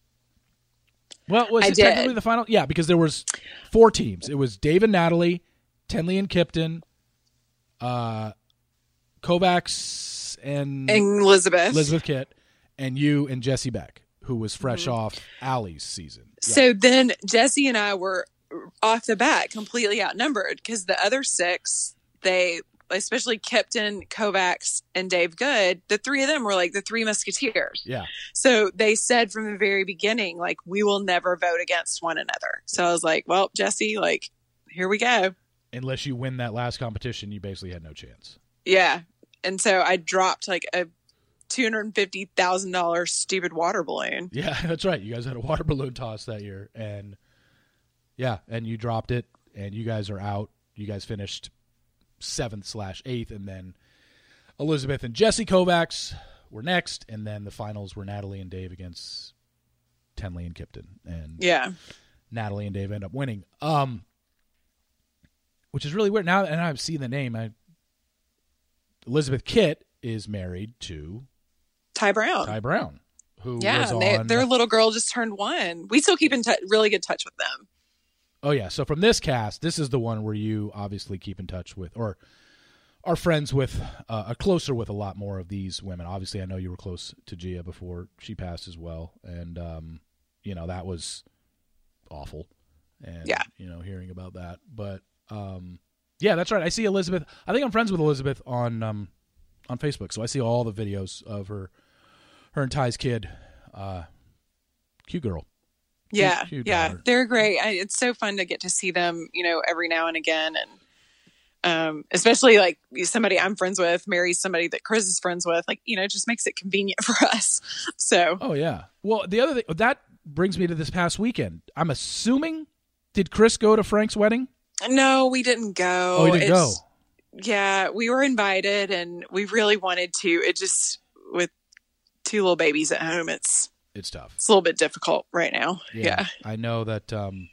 well, was I it did. technically the final? Yeah, because there was four teams. It was Dave and Natalie, Tenley and Kipton, uh, Kovacs and, And Elizabeth. Elizabeth Kitt, and you and Jesse Beck, who was fresh Mm-hmm. off Allie's season. Yeah. So then Jesse and I were off the bat completely outnumbered because the other six, they, especially Kipton, Kovacs, and Dave Good, the three of them were like the three musketeers. Yeah. So they said from the very beginning, like, we will never vote against one another. So I was like, well, Jesse, like, here we go. Unless you win that last competition, you basically had no chance. Yeah. And so I dropped like a two hundred fifty thousand dollars stupid water balloon. Yeah, that's right. You guys had a water balloon toss that year, and yeah, and you dropped it, and you guys are out. You guys finished seventh slash eighth, and then Elizabeth and Jesse Kovacs were next, and then the finals were Natalie and Dave against Tenley and Kipton, and Yeah. Natalie and Dave end up winning. Um, which is really weird now, and I've seen the name. I, Elizabeth Kitt is married to Ty Brown. Ty Brown, who yeah. was and they, on their little girl just turned one. We still keep in t- really good touch with them. Oh, yeah. So from this cast, this is the one where you obviously keep in touch with or are friends with, uh, are closer with a lot more of these women. Obviously, I know you were close to Gia before she passed as well. And, um, you know, that was awful. And, Yeah. you know, hearing about that. But, um, yeah, that's right. I see Elizabeth. I think I'm friends with Elizabeth on um, on Facebook. So I see all the videos of her, her and Ty's kid. Uh, cute girl. Yeah, cute yeah, daughter. they're great. I, it's so fun to get to see them, you know, every now and again, and um, especially like somebody I'm friends with marries somebody that Chris is friends with. Like, you know, it just makes it convenient for us. So, Oh yeah. Well, the other thing that brings me to this past weekend. I'm assuming, did Chris go to Frank's wedding? no, we didn't go. Oh, he didn't go. It's- Yeah, we were invited, and we really wanted to. It just with two little babies at home, it's It's tough. it's a little bit difficult right now. Yeah, I know that. Um,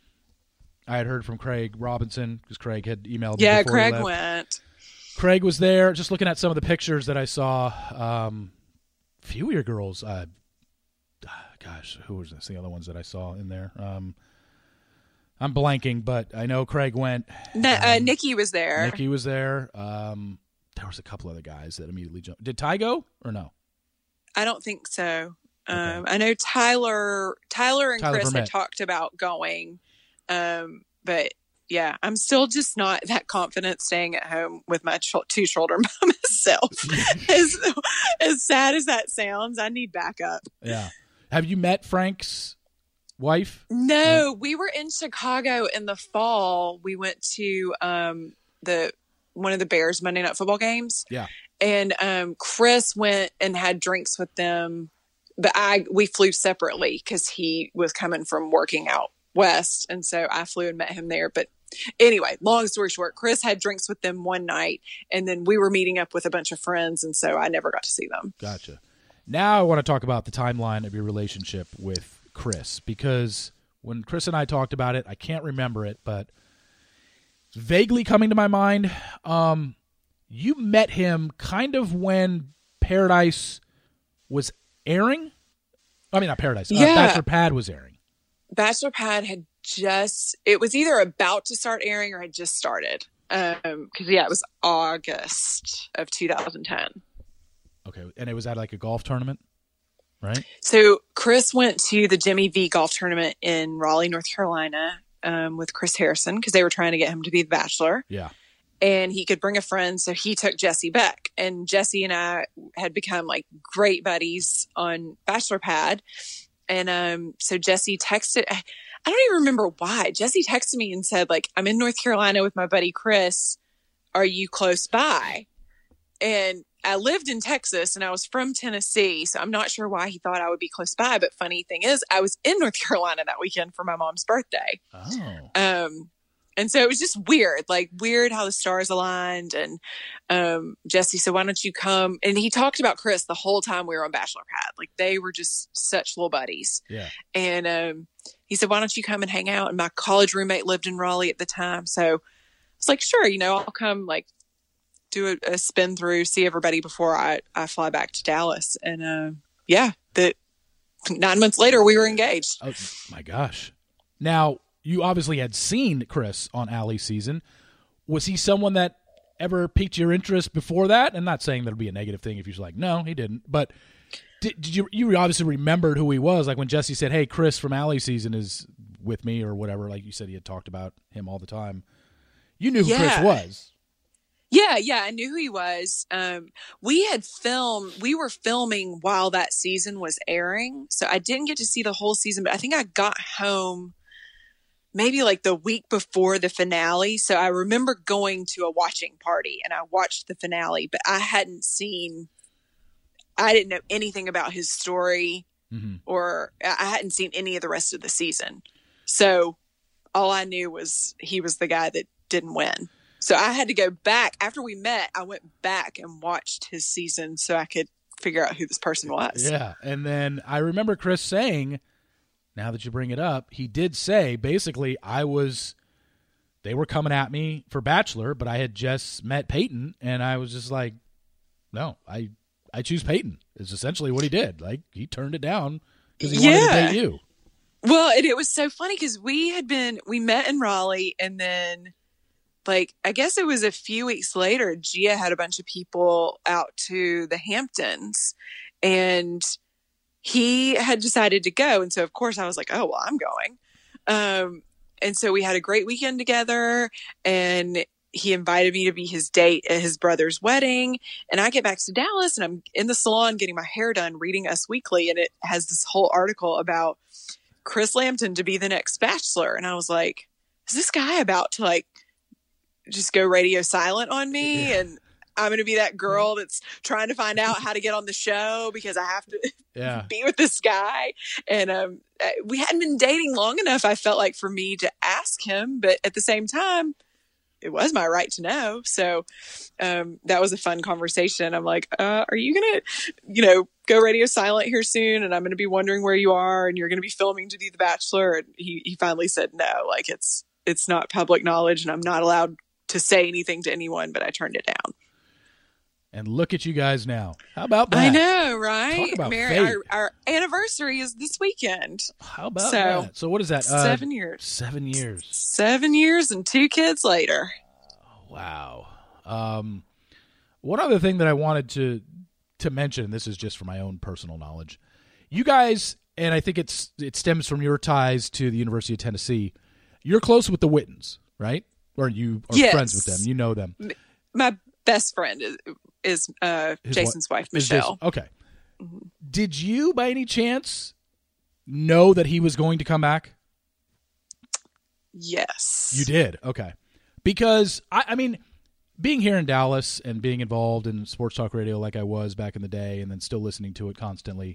I had heard from Craig Robinson because Craig had emailed me. yeah. before he Craig left. went. Craig was there. Just looking at some of the pictures that I saw. Um, a few of your girls. Uh, gosh, who was this? The other ones that I saw in there. Um, I'm blanking, but I know Craig went. Na- uh, Um, Nikki was there. Nikki was there. Um, there was a couple other guys that immediately jumped. Did Ty go or no? I don't think so. Okay. Um, I know Tyler, Tyler and Tyler Chris Vermette. had talked about going, um, but yeah, I'm still just not that confident staying at home with my ch- two children by myself. as as sad as that sounds, I need backup. Yeah. Have you met Frank's wife? No, we were in Chicago in the fall. We went to um, the one of the Bears Monday Night Football games. Yeah. And um, Chris went and had drinks with them. But I we flew separately because he was coming from working out west. And so I flew and met him there. But anyway, long story short, Chris had drinks with them one night. And then we were meeting up with a bunch of friends. And so I never got to see them. Gotcha. Now I want to talk about the timeline of your relationship with Chris. Because when Chris and I talked about it, I can't remember it, but it's vaguely coming to my mind. Um, you met him kind of when Paradise was airing? I mean, not Paradise. Yeah. Uh, Bachelor Pad was airing. Bachelor Pad had just, it was either about to start airing or had just started. Um, cause yeah, it was August of two thousand ten. Okay. And it was at like a golf tournament, right? So Chris went to the Jimmy V golf tournament in Raleigh, North Carolina, um, with Chris Harrison because they were trying to get him to be the Bachelor. Yeah. And he could bring a friend. So he took Jesse Beck, and Jesse and I had become like great buddies on Bachelor Pad. And, um, so Jesse texted, I don't even remember why. Jesse texted me and said, like, I'm in North Carolina with my buddy Chris. Are you close by? And I lived in Texas and I was from Tennessee. So I'm not sure why he thought I would be close by. But funny thing is, I was in North Carolina that weekend for my mom's birthday. Oh. Um, and so it was just weird, like weird how the stars aligned. And um, Jesse said, why don't you come? And he talked about Chris the whole time we were on Bachelor Pad. Like they were just such little buddies. Yeah. And um, he said, why don't you come and hang out? And my college roommate lived in Raleigh at the time. So I was like, sure, you know, I'll come like do a, a spin through, see everybody before I, I fly back to Dallas. And uh, yeah, the nine months later we were engaged. Oh my gosh. Now, you obviously had seen Chris on Allie's season. Was he someone that ever piqued your interest before that? And not saying that would be a negative thing if you're like, no, he didn't. But did, did you you obviously remembered who he was? Like when Jesse said, hey, Chris from Allie's season is with me or whatever. Like you said, he had talked about him all the time. You knew who Yeah. Chris was. Yeah, yeah, I knew who he was. Um, we had filmed, we were filming while that season was airing. So I didn't get to see the whole season, but I think I got home maybe like the week before the finale. So I remember going to a watching party and I watched the finale, but I hadn't seen, I didn't know anything about his story mm-hmm. or I hadn't seen any of the rest of the season. So all I knew was he was the guy that didn't win. So I had to go back after we met. I went back and watched his season so I could figure out who this person was. Yeah. And then I remember Chris saying, now that you bring it up, he did say, basically, I was, they were coming at me for Bachelor, but I had just met Peyton, and I was just like, no, I I choose Peyton, is essentially what he did. Like, he turned it down because he yeah. wanted to date you. Well, and it was so funny because we had been, we met in Raleigh, and then, like, I guess it was a few weeks later, Gia had a bunch of people out to the Hamptons, and he had decided to go. And so, of course, I was like, oh, well, I'm going. Um, and so we had a great weekend together, and he invited me to be his date at his brother's wedding. And I get back to Dallas, and I'm in the salon getting my hair done, reading Us Weekly, and it has this whole article about Chris Lambton to be the next Bachelor. And I was like, is this guy about to, like, just go radio silent on me? Yeah. And I'm going to be that girl that's trying to find out how to get on the show because I have to yeah. be with this guy. And um, we hadn't been dating long enough, I felt like, for me to ask him. But at the same time, it was my right to know. So um, that was a fun conversation. I'm like, uh, are you going to, you know, go radio silent here soon? And I'm going to be wondering where you are, and you're going to be filming to do The Bachelor. And he, he finally said no, like it's, it's not public knowledge and I'm not allowed to say anything to anyone, but I turned it down. And look at you guys now. How about that? I know, right? Talk about Mary, fate. our, our anniversary is this weekend. How about so, that? So what is that? Seven uh, years. Seven years. Seven years and two kids later. Wow. Um, one other thing that I wanted to to mention, and this is just for my own personal knowledge, you guys, and I think it's it stems from your ties to the University of Tennessee. You're close with the Wittens, right? Or you are yes. friends with them. You know them. My best friend is, is uh, Jason's wife, is Michelle. Jason, okay. Mm-hmm. Did you, by any chance, know that he was going to come back? Yes. You did? Okay. Because, I, I mean, being here in Dallas and being involved in sports talk radio like I was back in the day and then still listening to it constantly,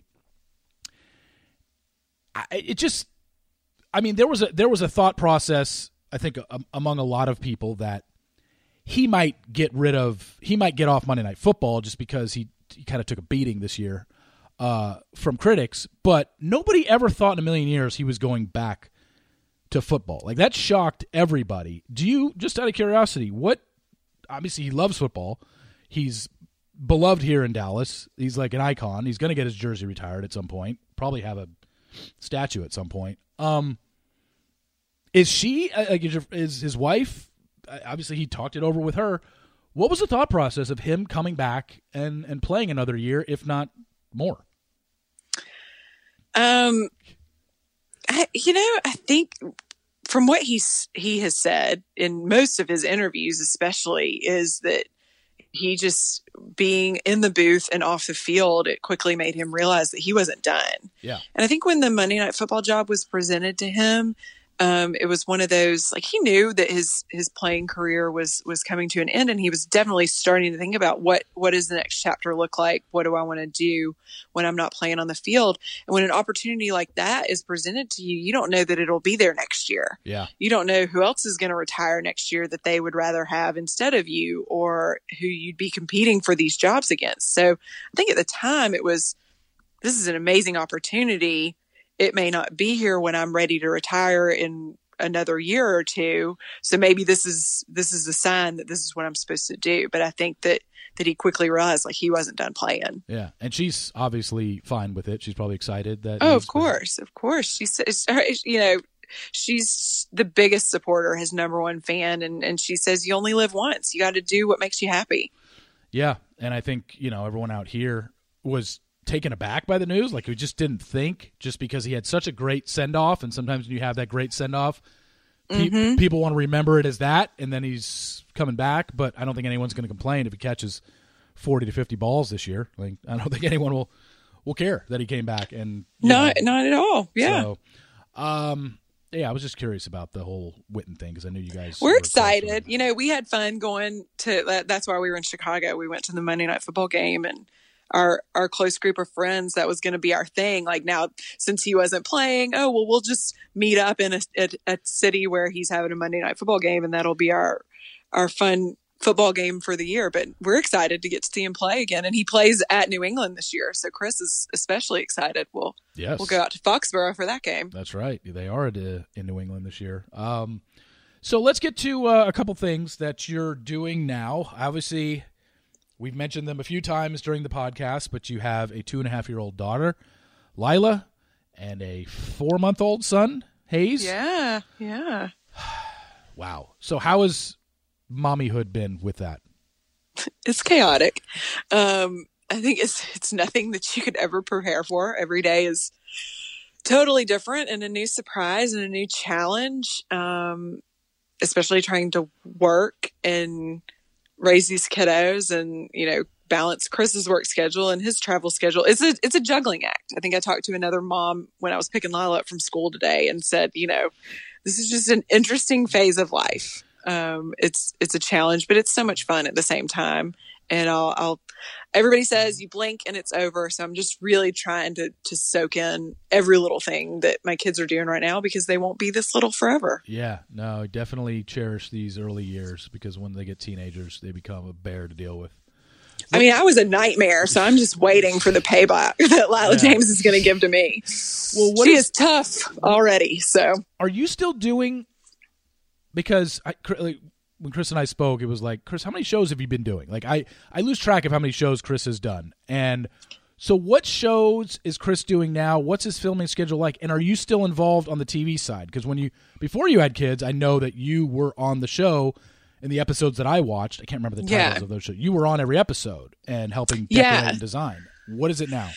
I, it just, I mean, there was a there was a thought process, I think, um, among a lot of people that he might get rid of, he might get off Monday Night Football just because he, he kind of took a beating this year uh, from critics, but nobody ever thought in a million years he was going back to football. Like, that shocked everybody. Do you, just out of curiosity, what, obviously he loves football. He's beloved here in Dallas. He's like an icon. He's going to get his jersey retired at some point, probably have a statue at some point. Um, is she, like, is his wife, obviously he talked it over with her. What was the thought process of him coming back and, and playing another year, if not more? Um, I, you know, I think from what he's, he has said in most of his interviews, especially, is that he just being in the booth and off the field, it quickly made him realize that he wasn't done. Yeah. And I think when the Monday Night Football job was presented to him, Um, it was one of those, like, he knew that his, his playing career was, was coming to an end, and he was definitely starting to think about what, what does the next chapter look like? What do I want to do when I'm not playing on the field? And when an opportunity like that is presented to you, you don't know that it'll be there next year. Yeah. You don't know who else is going to retire next year that they would rather have instead of you, or who you'd be competing for these jobs against. So I think at the time it was, this is an amazing opportunity. It may not be here when I'm ready to retire in another year or two. So maybe this is, this is a sign that this is what I'm supposed to do. But I think that, that he quickly realized, like, he wasn't done playing. Yeah. And she's obviously fine with it. She's probably excited that. Oh, of course. Of course. She says, you know, she's the biggest supporter, his number one fan. And, and she says, you only live once. You got to do what makes you happy. Yeah. And I think, you know, everyone out here was taken aback by the news. Like, we just didn't think, just because he had such a great send-off, and sometimes when you have that great send-off, pe- Mm-hmm. people want to remember it as that, and then he's coming back. But I don't think anyone's going to complain if he catches forty to fifty balls this year. Like, I don't think anyone will will care that he came back. And Not, know, not at all. Yeah. So, um, yeah, I was just curious about the whole Witten thing, because I knew you guys We're were excited. You know, we had fun going to that. That's why we were in Chicago. We went to the Monday Night Football game, and our our close group of friends, that was going to be our thing. Like, now, since he wasn't playing, oh, well, we'll just meet up in a, a, a city where he's having a Monday Night Football game, and that'll be our our fun football game for the year. But we're excited to get to see him play again. And he plays at New England this year, so Chris is especially excited. We'll, yes. we'll go out to Foxborough for that game. That's right. They are in New England this year. Um, so let's get to uh, a couple things that you're doing now. Obviously, we've mentioned them a few times during the podcast, but you have a two-and-a-half-year-old daughter, Lila, and a four-month-old son, Hayes. Yeah, yeah. Wow. So how has mommyhood been with that? It's chaotic. Um, I think it's it's nothing that you could ever prepare for. Every day is totally different and a new surprise and a new challenge, um, especially trying to work and raise these kiddos and, you know, balance Chris's work schedule and his travel schedule. It's a, it's a juggling act. I think I talked to another mom when I was picking Lila up from school today and said, you know, this is just an interesting phase of life. Um, it's, it's a challenge, but it's so much fun at the same time. And I'll, I'll, everybody says you blink and it's over. So I'm just really trying to, to soak in every little thing that my kids are doing right now, because they won't be this little forever. Yeah, no, definitely cherish these early years, because when they get teenagers, they become a bear to deal with. I mean, I was a nightmare, so I'm just waiting for the payback that Lila Yeah. James is going to give to me. Well, what she is- is tough already. So Are you still doing, because I, like, when Chris and I spoke, it was like, Chris, how many shows have you been doing? Like, I, I lose track of how many shows Chris has done. And so what shows is Chris doing now? What's his filming schedule like? And are you still involved on the T V side? Because when you, before you had kids, I know that you were on the show in the episodes that I watched. I can't remember the titles Yeah. of those shows. You were on every episode and helping decorate Yeah. and design. What is it now?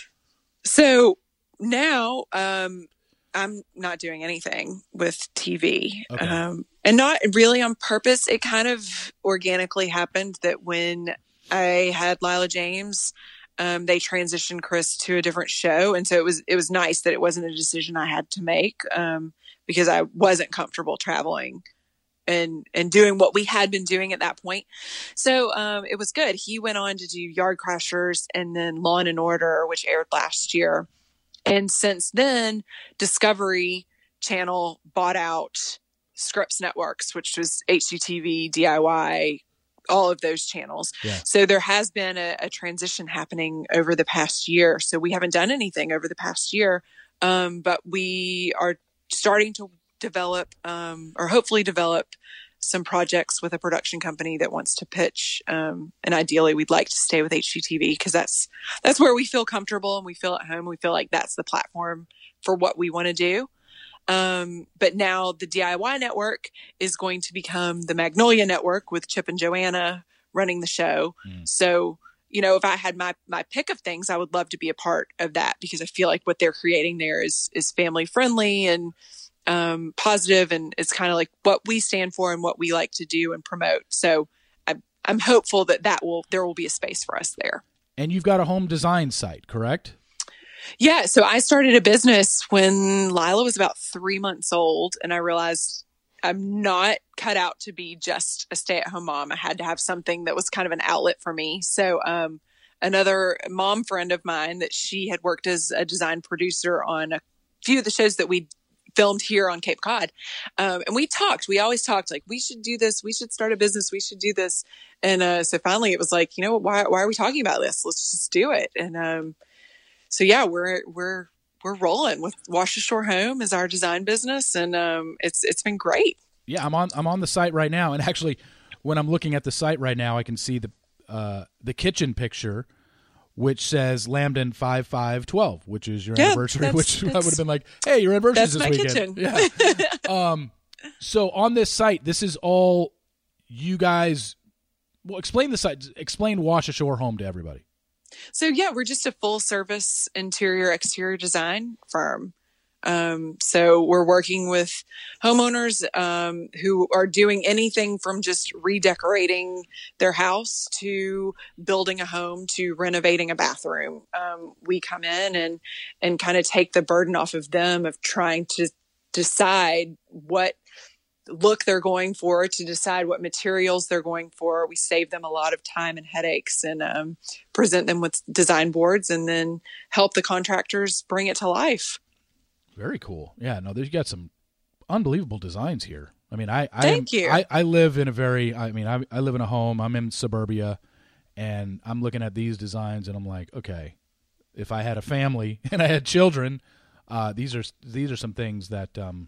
So now, um, I'm not doing anything with T V, Okay. um, and not really on purpose. It kind of organically happened that when I had Lila James, um, they transitioned Chris to a different show. And so it was, it was nice that it wasn't a decision I had to make, um, because I wasn't comfortable traveling and, and doing what we had been doing at that point. So, um, it was good. He went on to do Yard Crashers and then Law and Order, which aired last year. And since then, Discovery Channel bought out Scripps Networks, which was H G T V, D I Y, all of those channels. Yeah. So there has been a, a transition happening over the past year. So we haven't done anything over the past year, um, but we are starting to develop um, or hopefully develop some projects with a production company that wants to pitch. Um, and ideally we'd like to stay with H G T V because that's, that's where we feel comfortable and we feel at home. We feel like that's the platform for what we want to do. Um, but now the D I Y network is going to become the Magnolia Network with Chip and Joanna running the show. Mm. So, you know, if I had my, my pick of things, I would love to be a part of that because I feel like what they're creating there is, is family friendly and, um, positive, and it's kind of like what we stand for and what we like to do and promote. So I'm, I'm hopeful that that will, there will be a space for us there. And you've got a home design site, correct? Yeah. So I started a business when Lila was about three months old, and I realized I'm not cut out to be just a stay-at-home mom. I had to have something that was kind of an outlet for me. So um, another mom friend of mine that she had worked as a design producer on a few of the shows that we filmed here on Cape Cod. Um, and we talked, we always talked like, we should do this. We should start a business. We should do this. And uh, so finally it was like, you know, why, why are we talking about this? Let's just do it. And um, so, yeah, we're, we're, we're rolling with Wash Ashore Home as our design business. And um, it's, it's been great. Yeah. I'm on, I'm on the site right now. And actually when I'm looking at the site right now, I can see the, uh, the kitchen picture, which says Lambden five five twelve, which is your yeah, anniversary, that's, which that's, I would have been like, hey, your anniversary is this my weekend. Kitchen. Yeah. um, so on this site, this is all you guys, well, explain the site, explain Wash Ashore Home to everybody. So, yeah, we're just a full-service interior, exterior design firm. Um, so we're working with homeowners um, who are doing anything from just redecorating their house to building a home to renovating a bathroom. Um, we come in and, and kind of take the burden off of them of trying to decide what look they're going for, to decide what materials they're going for. We save them a lot of time and headaches and um, present them with design boards and then help the contractors bring it to life. Very cool. Yeah, no, there's got some unbelievable designs here. I mean, I I, Thank am, you. I I live in a very, I mean, I I live in a home. I'm in suburbia, and I'm looking at these designs, and I'm like, okay, if I had a family and I had children, uh, these are these are some things that, um,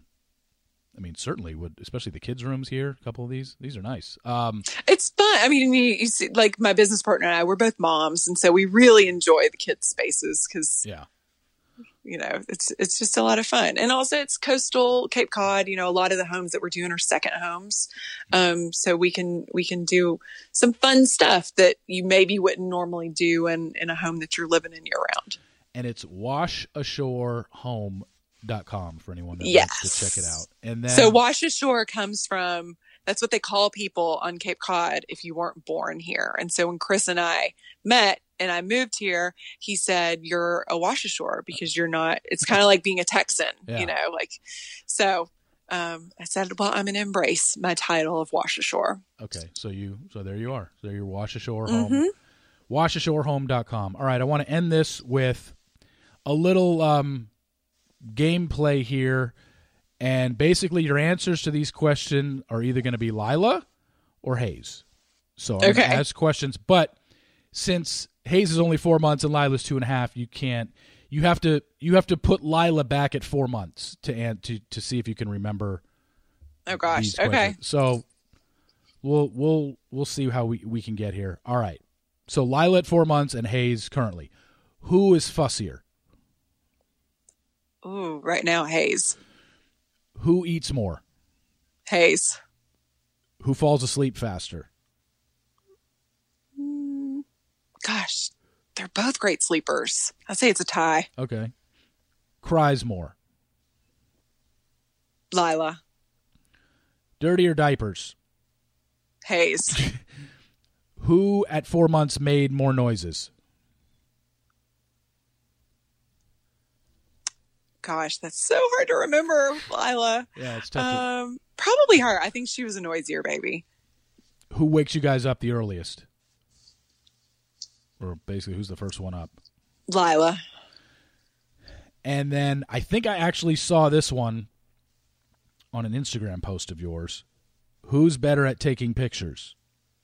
I mean, certainly would, especially the kids' rooms here. A couple of these, these are nice. Um, it's fun. I mean, you, you see, like my business partner and I, we're both moms, and so we really enjoy the kids' spaces because yeah. You know, it's it's just a lot of fun. And also it's coastal Cape Cod. You know, a lot of the homes that we're doing are second homes. Um, so we can we can do some fun stuff that you maybe wouldn't normally do in, in a home that you're living in year round. And it's wash ashore home dot com for anyone that yes. wants to check it out. And then So Wash Ashore comes from, that's what they call people on Cape Cod if you weren't born here. And so when Chris and I met, and I moved here, he said, you're a Wash Ashore because you're not, it's kind of like being a Texan, yeah. you know, like, so, um, I said, well, I'm going to embrace my title of Wash Ashore. Okay. So you, so there you are. So you're Wash Ashore mm-hmm. Home, wash ashore home dot com. All right. I want to end this with a little, um, gameplay here. And basically your answers to these questions are either going to be Lila or Hayes. So I'm okay. going to ask questions, but since Hayes is only four months and Lila's two and a half, you can't. You have to. You have to put Lila back at four months to to to see if you can remember. Oh gosh. Okay. So we'll we'll we'll see how we, we can get here. All right. So Lila at four months and Hayes currently. Who is fussier? Ooh, right now Hayes. Who eats more? Hayes. Who falls asleep faster? Gosh, they're both great sleepers. I'd say it's a tie. Okay. Cries more? Lila. Dirtier diapers? Hayes. Who at four months made more noises? gosh, that's so hard to remember, Lila. Yeah, it's tough. Um, probably her. I think she was a noisier baby. Who wakes you guys up the earliest? Or basically, who's the first one up? Lila. And then I think I actually saw this one on an Instagram post of yours. Who's better at taking pictures?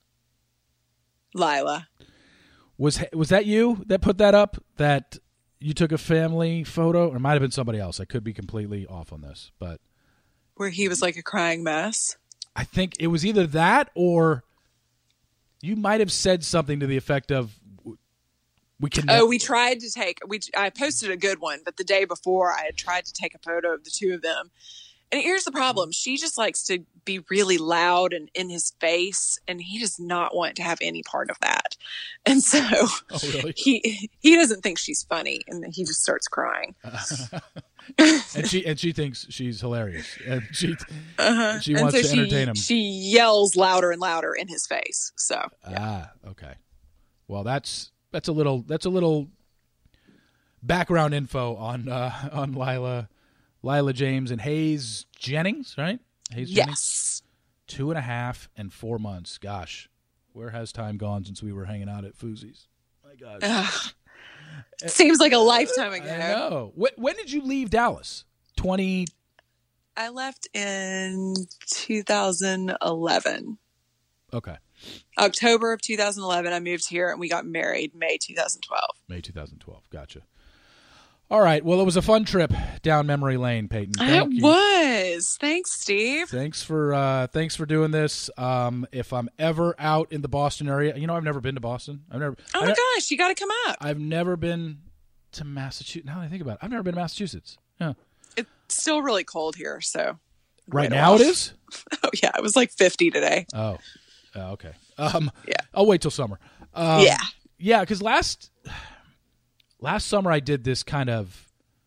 Lila. Was was that you that put that up? That you took a family photo? Or it might have been somebody else. I could be completely off on this. But where he was like a crying mess? I think it was either that or you might have said something to the effect of, we can. Oh, we tried to take, we. I posted a good one, but the day before I had tried to take a photo of the two of them. And here's the problem. She just likes to be really loud and in his face, and he does not want to have any part of that. And so oh, really? he he doesn't think she's funny, and he just starts crying. and she and she thinks she's hilarious, and she uh-huh. she wants so to entertain she, him. She yells louder and louder in his face. So yeah. ah, okay. Well, that's that's a little that's a little background info on uh, on Lila. Lila James and Hayes Jennings, right? Hayes yes. Jennings? Two and a half and four months. Gosh, where has time gone since we were hanging out at Fousey's? My God. Ugh. Seems like a lifetime ago. I know. When, when did you leave Dallas? twenty I left in two thousand eleven. Okay. October of two thousand eleven, I moved here, and we got married May two thousand twelve. May two thousand twelve. Gotcha. All right. Well, it was a fun trip down memory lane, Peyton. Thank it you. was. Thanks, Steve. Thanks for uh, thanks for doing this. Um, if I'm ever out in the Boston area, you know, I've never been to Boston. I've never. Oh my ne- gosh, you got to come out. I've never been to Massachusetts. Now that I think about it, I've never been to Massachusetts. Yeah. It's still really cold here, so. Right now it is? Oh yeah, it was like fifty today. Oh, uh, okay. Um, yeah. I'll wait till summer. Um, yeah. Yeah, because last last summer I did this kind of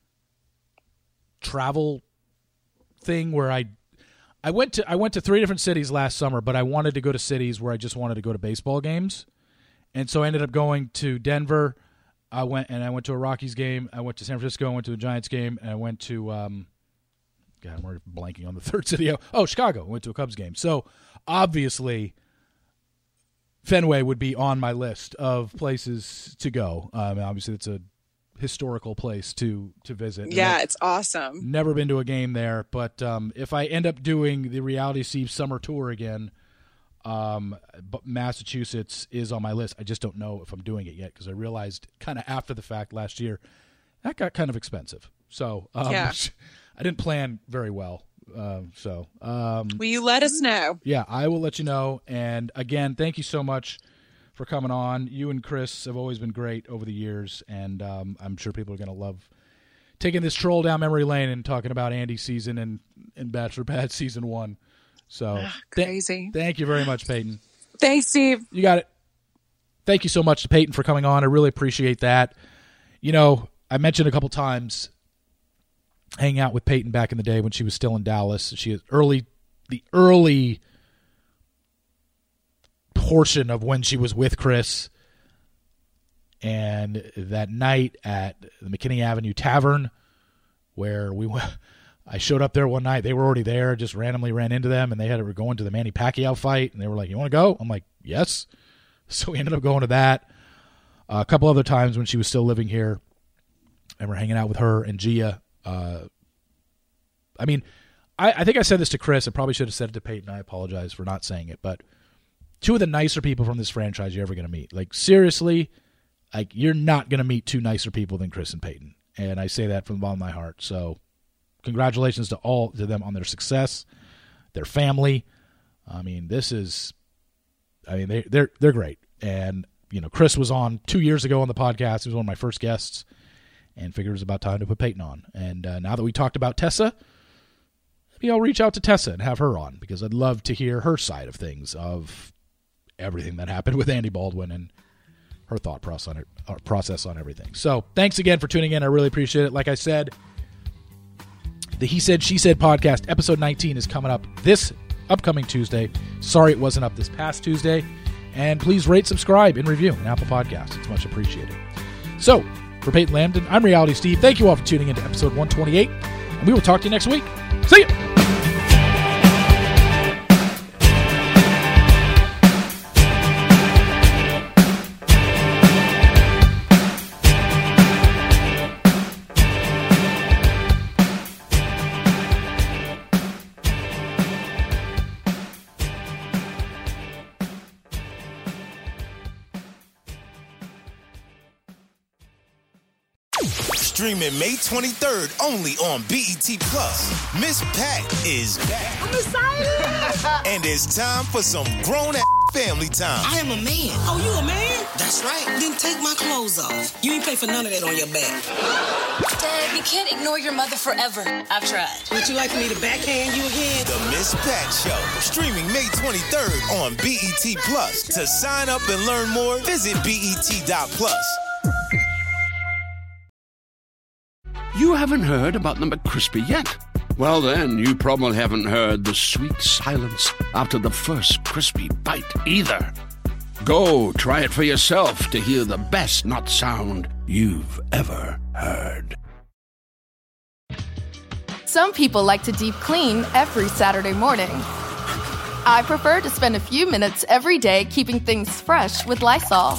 travel thing where I I went to I went to three different cities last summer, but I wanted to go to cities where I just wanted to go to baseball games, and so I ended up going to Denver. I went and I went to a Rockies game. I went to San Francisco. I went to a Giants game, and I went to um, God, I'm already blanking on the third city. Oh, Chicago. I went to a Cubs game. So obviously, Fenway would be on my list of places to go. Um, obviously, it's a historical place to to visit. Yeah, it's awesome. Never been to a game there, but um, if I end up doing the Reality Steve summer tour again, um, but Massachusetts is on my list. I just don't know if I'm doing it yet because I realized kind of after the fact last year that got kind of expensive. So um, yeah. I didn't plan very well. Um, so um, will you let us know? Yeah, I will let you know. And again, thank you so much for coming on. You and Chris have always been great over the years, and um, I'm sure people are going to love taking this troll down memory lane and talking about Andy's season and, and Bachelor Pad season one. So Ugh, crazy. Th- thank you very much, Peyton. Thanks, Steve. You got it. Thank you so much to Peyton for coming on. I really appreciate that. You know, I mentioned a couple times hanging out with Peyton back in the day when she was still in Dallas. She had early, the early portion of when she was with Chris, and that night at the McKinney Avenue Tavern where we went, I showed up there one night. They were already there, just randomly ran into them, and they had to were going to the Manny Pacquiao fight, and they were like, you want to go? I'm like, yes. So we ended up going to that. Uh, a couple other times when she was still living here, and we're hanging out with her and Gia. Uh, I mean, I, I think I said this to Chris. I probably should have said it to Peyton. I apologize for not saying it, but two of the nicer people from this franchise you're ever going to meet. Like, seriously, like you're not going to meet two nicer people than Chris and Peyton. And I say that from the bottom of my heart. So congratulations to all to them on their success, their family. I mean, this is, I mean, they, they're, they're great. And, you know, Chris was on two years ago on the podcast. He was one of my first guests and figured it was about time to put Peyton on. And uh, now that we talked about Tessa, maybe I'll reach out to Tessa and have her on because I'd love to hear her side of things, of everything that happened with Andy Baldwin and her thought process on it, or process on everything. So thanks again for tuning in. I really appreciate it. Like I said, the He Said, She Said podcast, episode nineteen, is coming up this upcoming Tuesday. Sorry it wasn't up this past Tuesday. And please rate, subscribe, and review on Apple Podcasts. It's much appreciated. So For Peyton Lambden, I'm Reality Steve. Thank you all for tuning in to episode one twenty-eight, and we will talk to you next week. See ya! Streaming May twenty-third only on B E T Plus. Miss Pat is back. I'm excited. And it's time for some grown-ass family time. I am a man. Oh, you a man? That's right. Then take my clothes off. You ain't pay for none of that on your back. Dad, you can't ignore your mother forever. I've tried. Would you like me to backhand you again? The Miss Pat Show. Streaming May twenty-third on B E T Plus. To sign up and learn more, visit B E T dot plus. You haven't heard about the McCrispy yet? Well, then, you probably haven't heard the sweet silence after the first crispy bite either. Go try it for yourself to hear the best nut sound you've ever heard. Some people like to deep clean every Saturday morning. I prefer to spend a few minutes every day keeping things fresh with Lysol.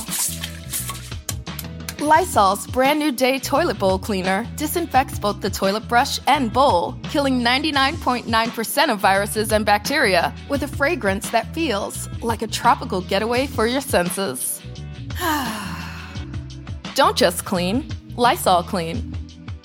Lysol's brand new Day Toilet Bowl Cleaner disinfects both the toilet brush and bowl, killing ninety-nine point nine percent of viruses and bacteria with a fragrance that feels like a tropical getaway for your senses. Don't just clean, Lysol clean.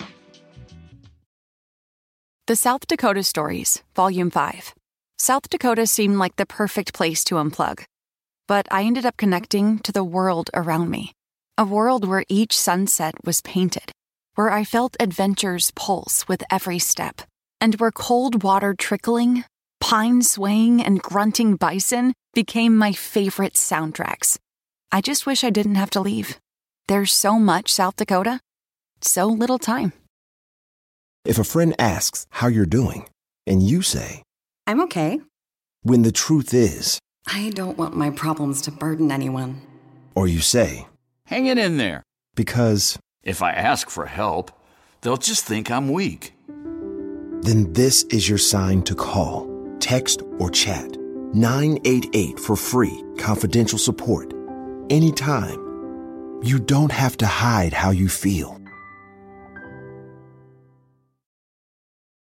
The South Dakota Stories, Volume five. South Dakota seemed like the perfect place to unplug. But I ended up connecting to the world around me. A world where each sunset was painted, where I felt adventure's pulse with every step, and where cold water trickling, pine swaying, and grunting bison became my favorite soundtracks. I just wish I didn't have to leave. There's so much South Dakota, so little time. If a friend asks how you're doing, and you say, I'm okay. When the truth is, I don't want my problems to burden anyone. Or you say, hang it in there. Because if I ask for help, they'll just think I'm weak. Then this is your sign to call, text, or chat nine eight eight for free, confidential support. Anytime. You don't have to hide how you feel.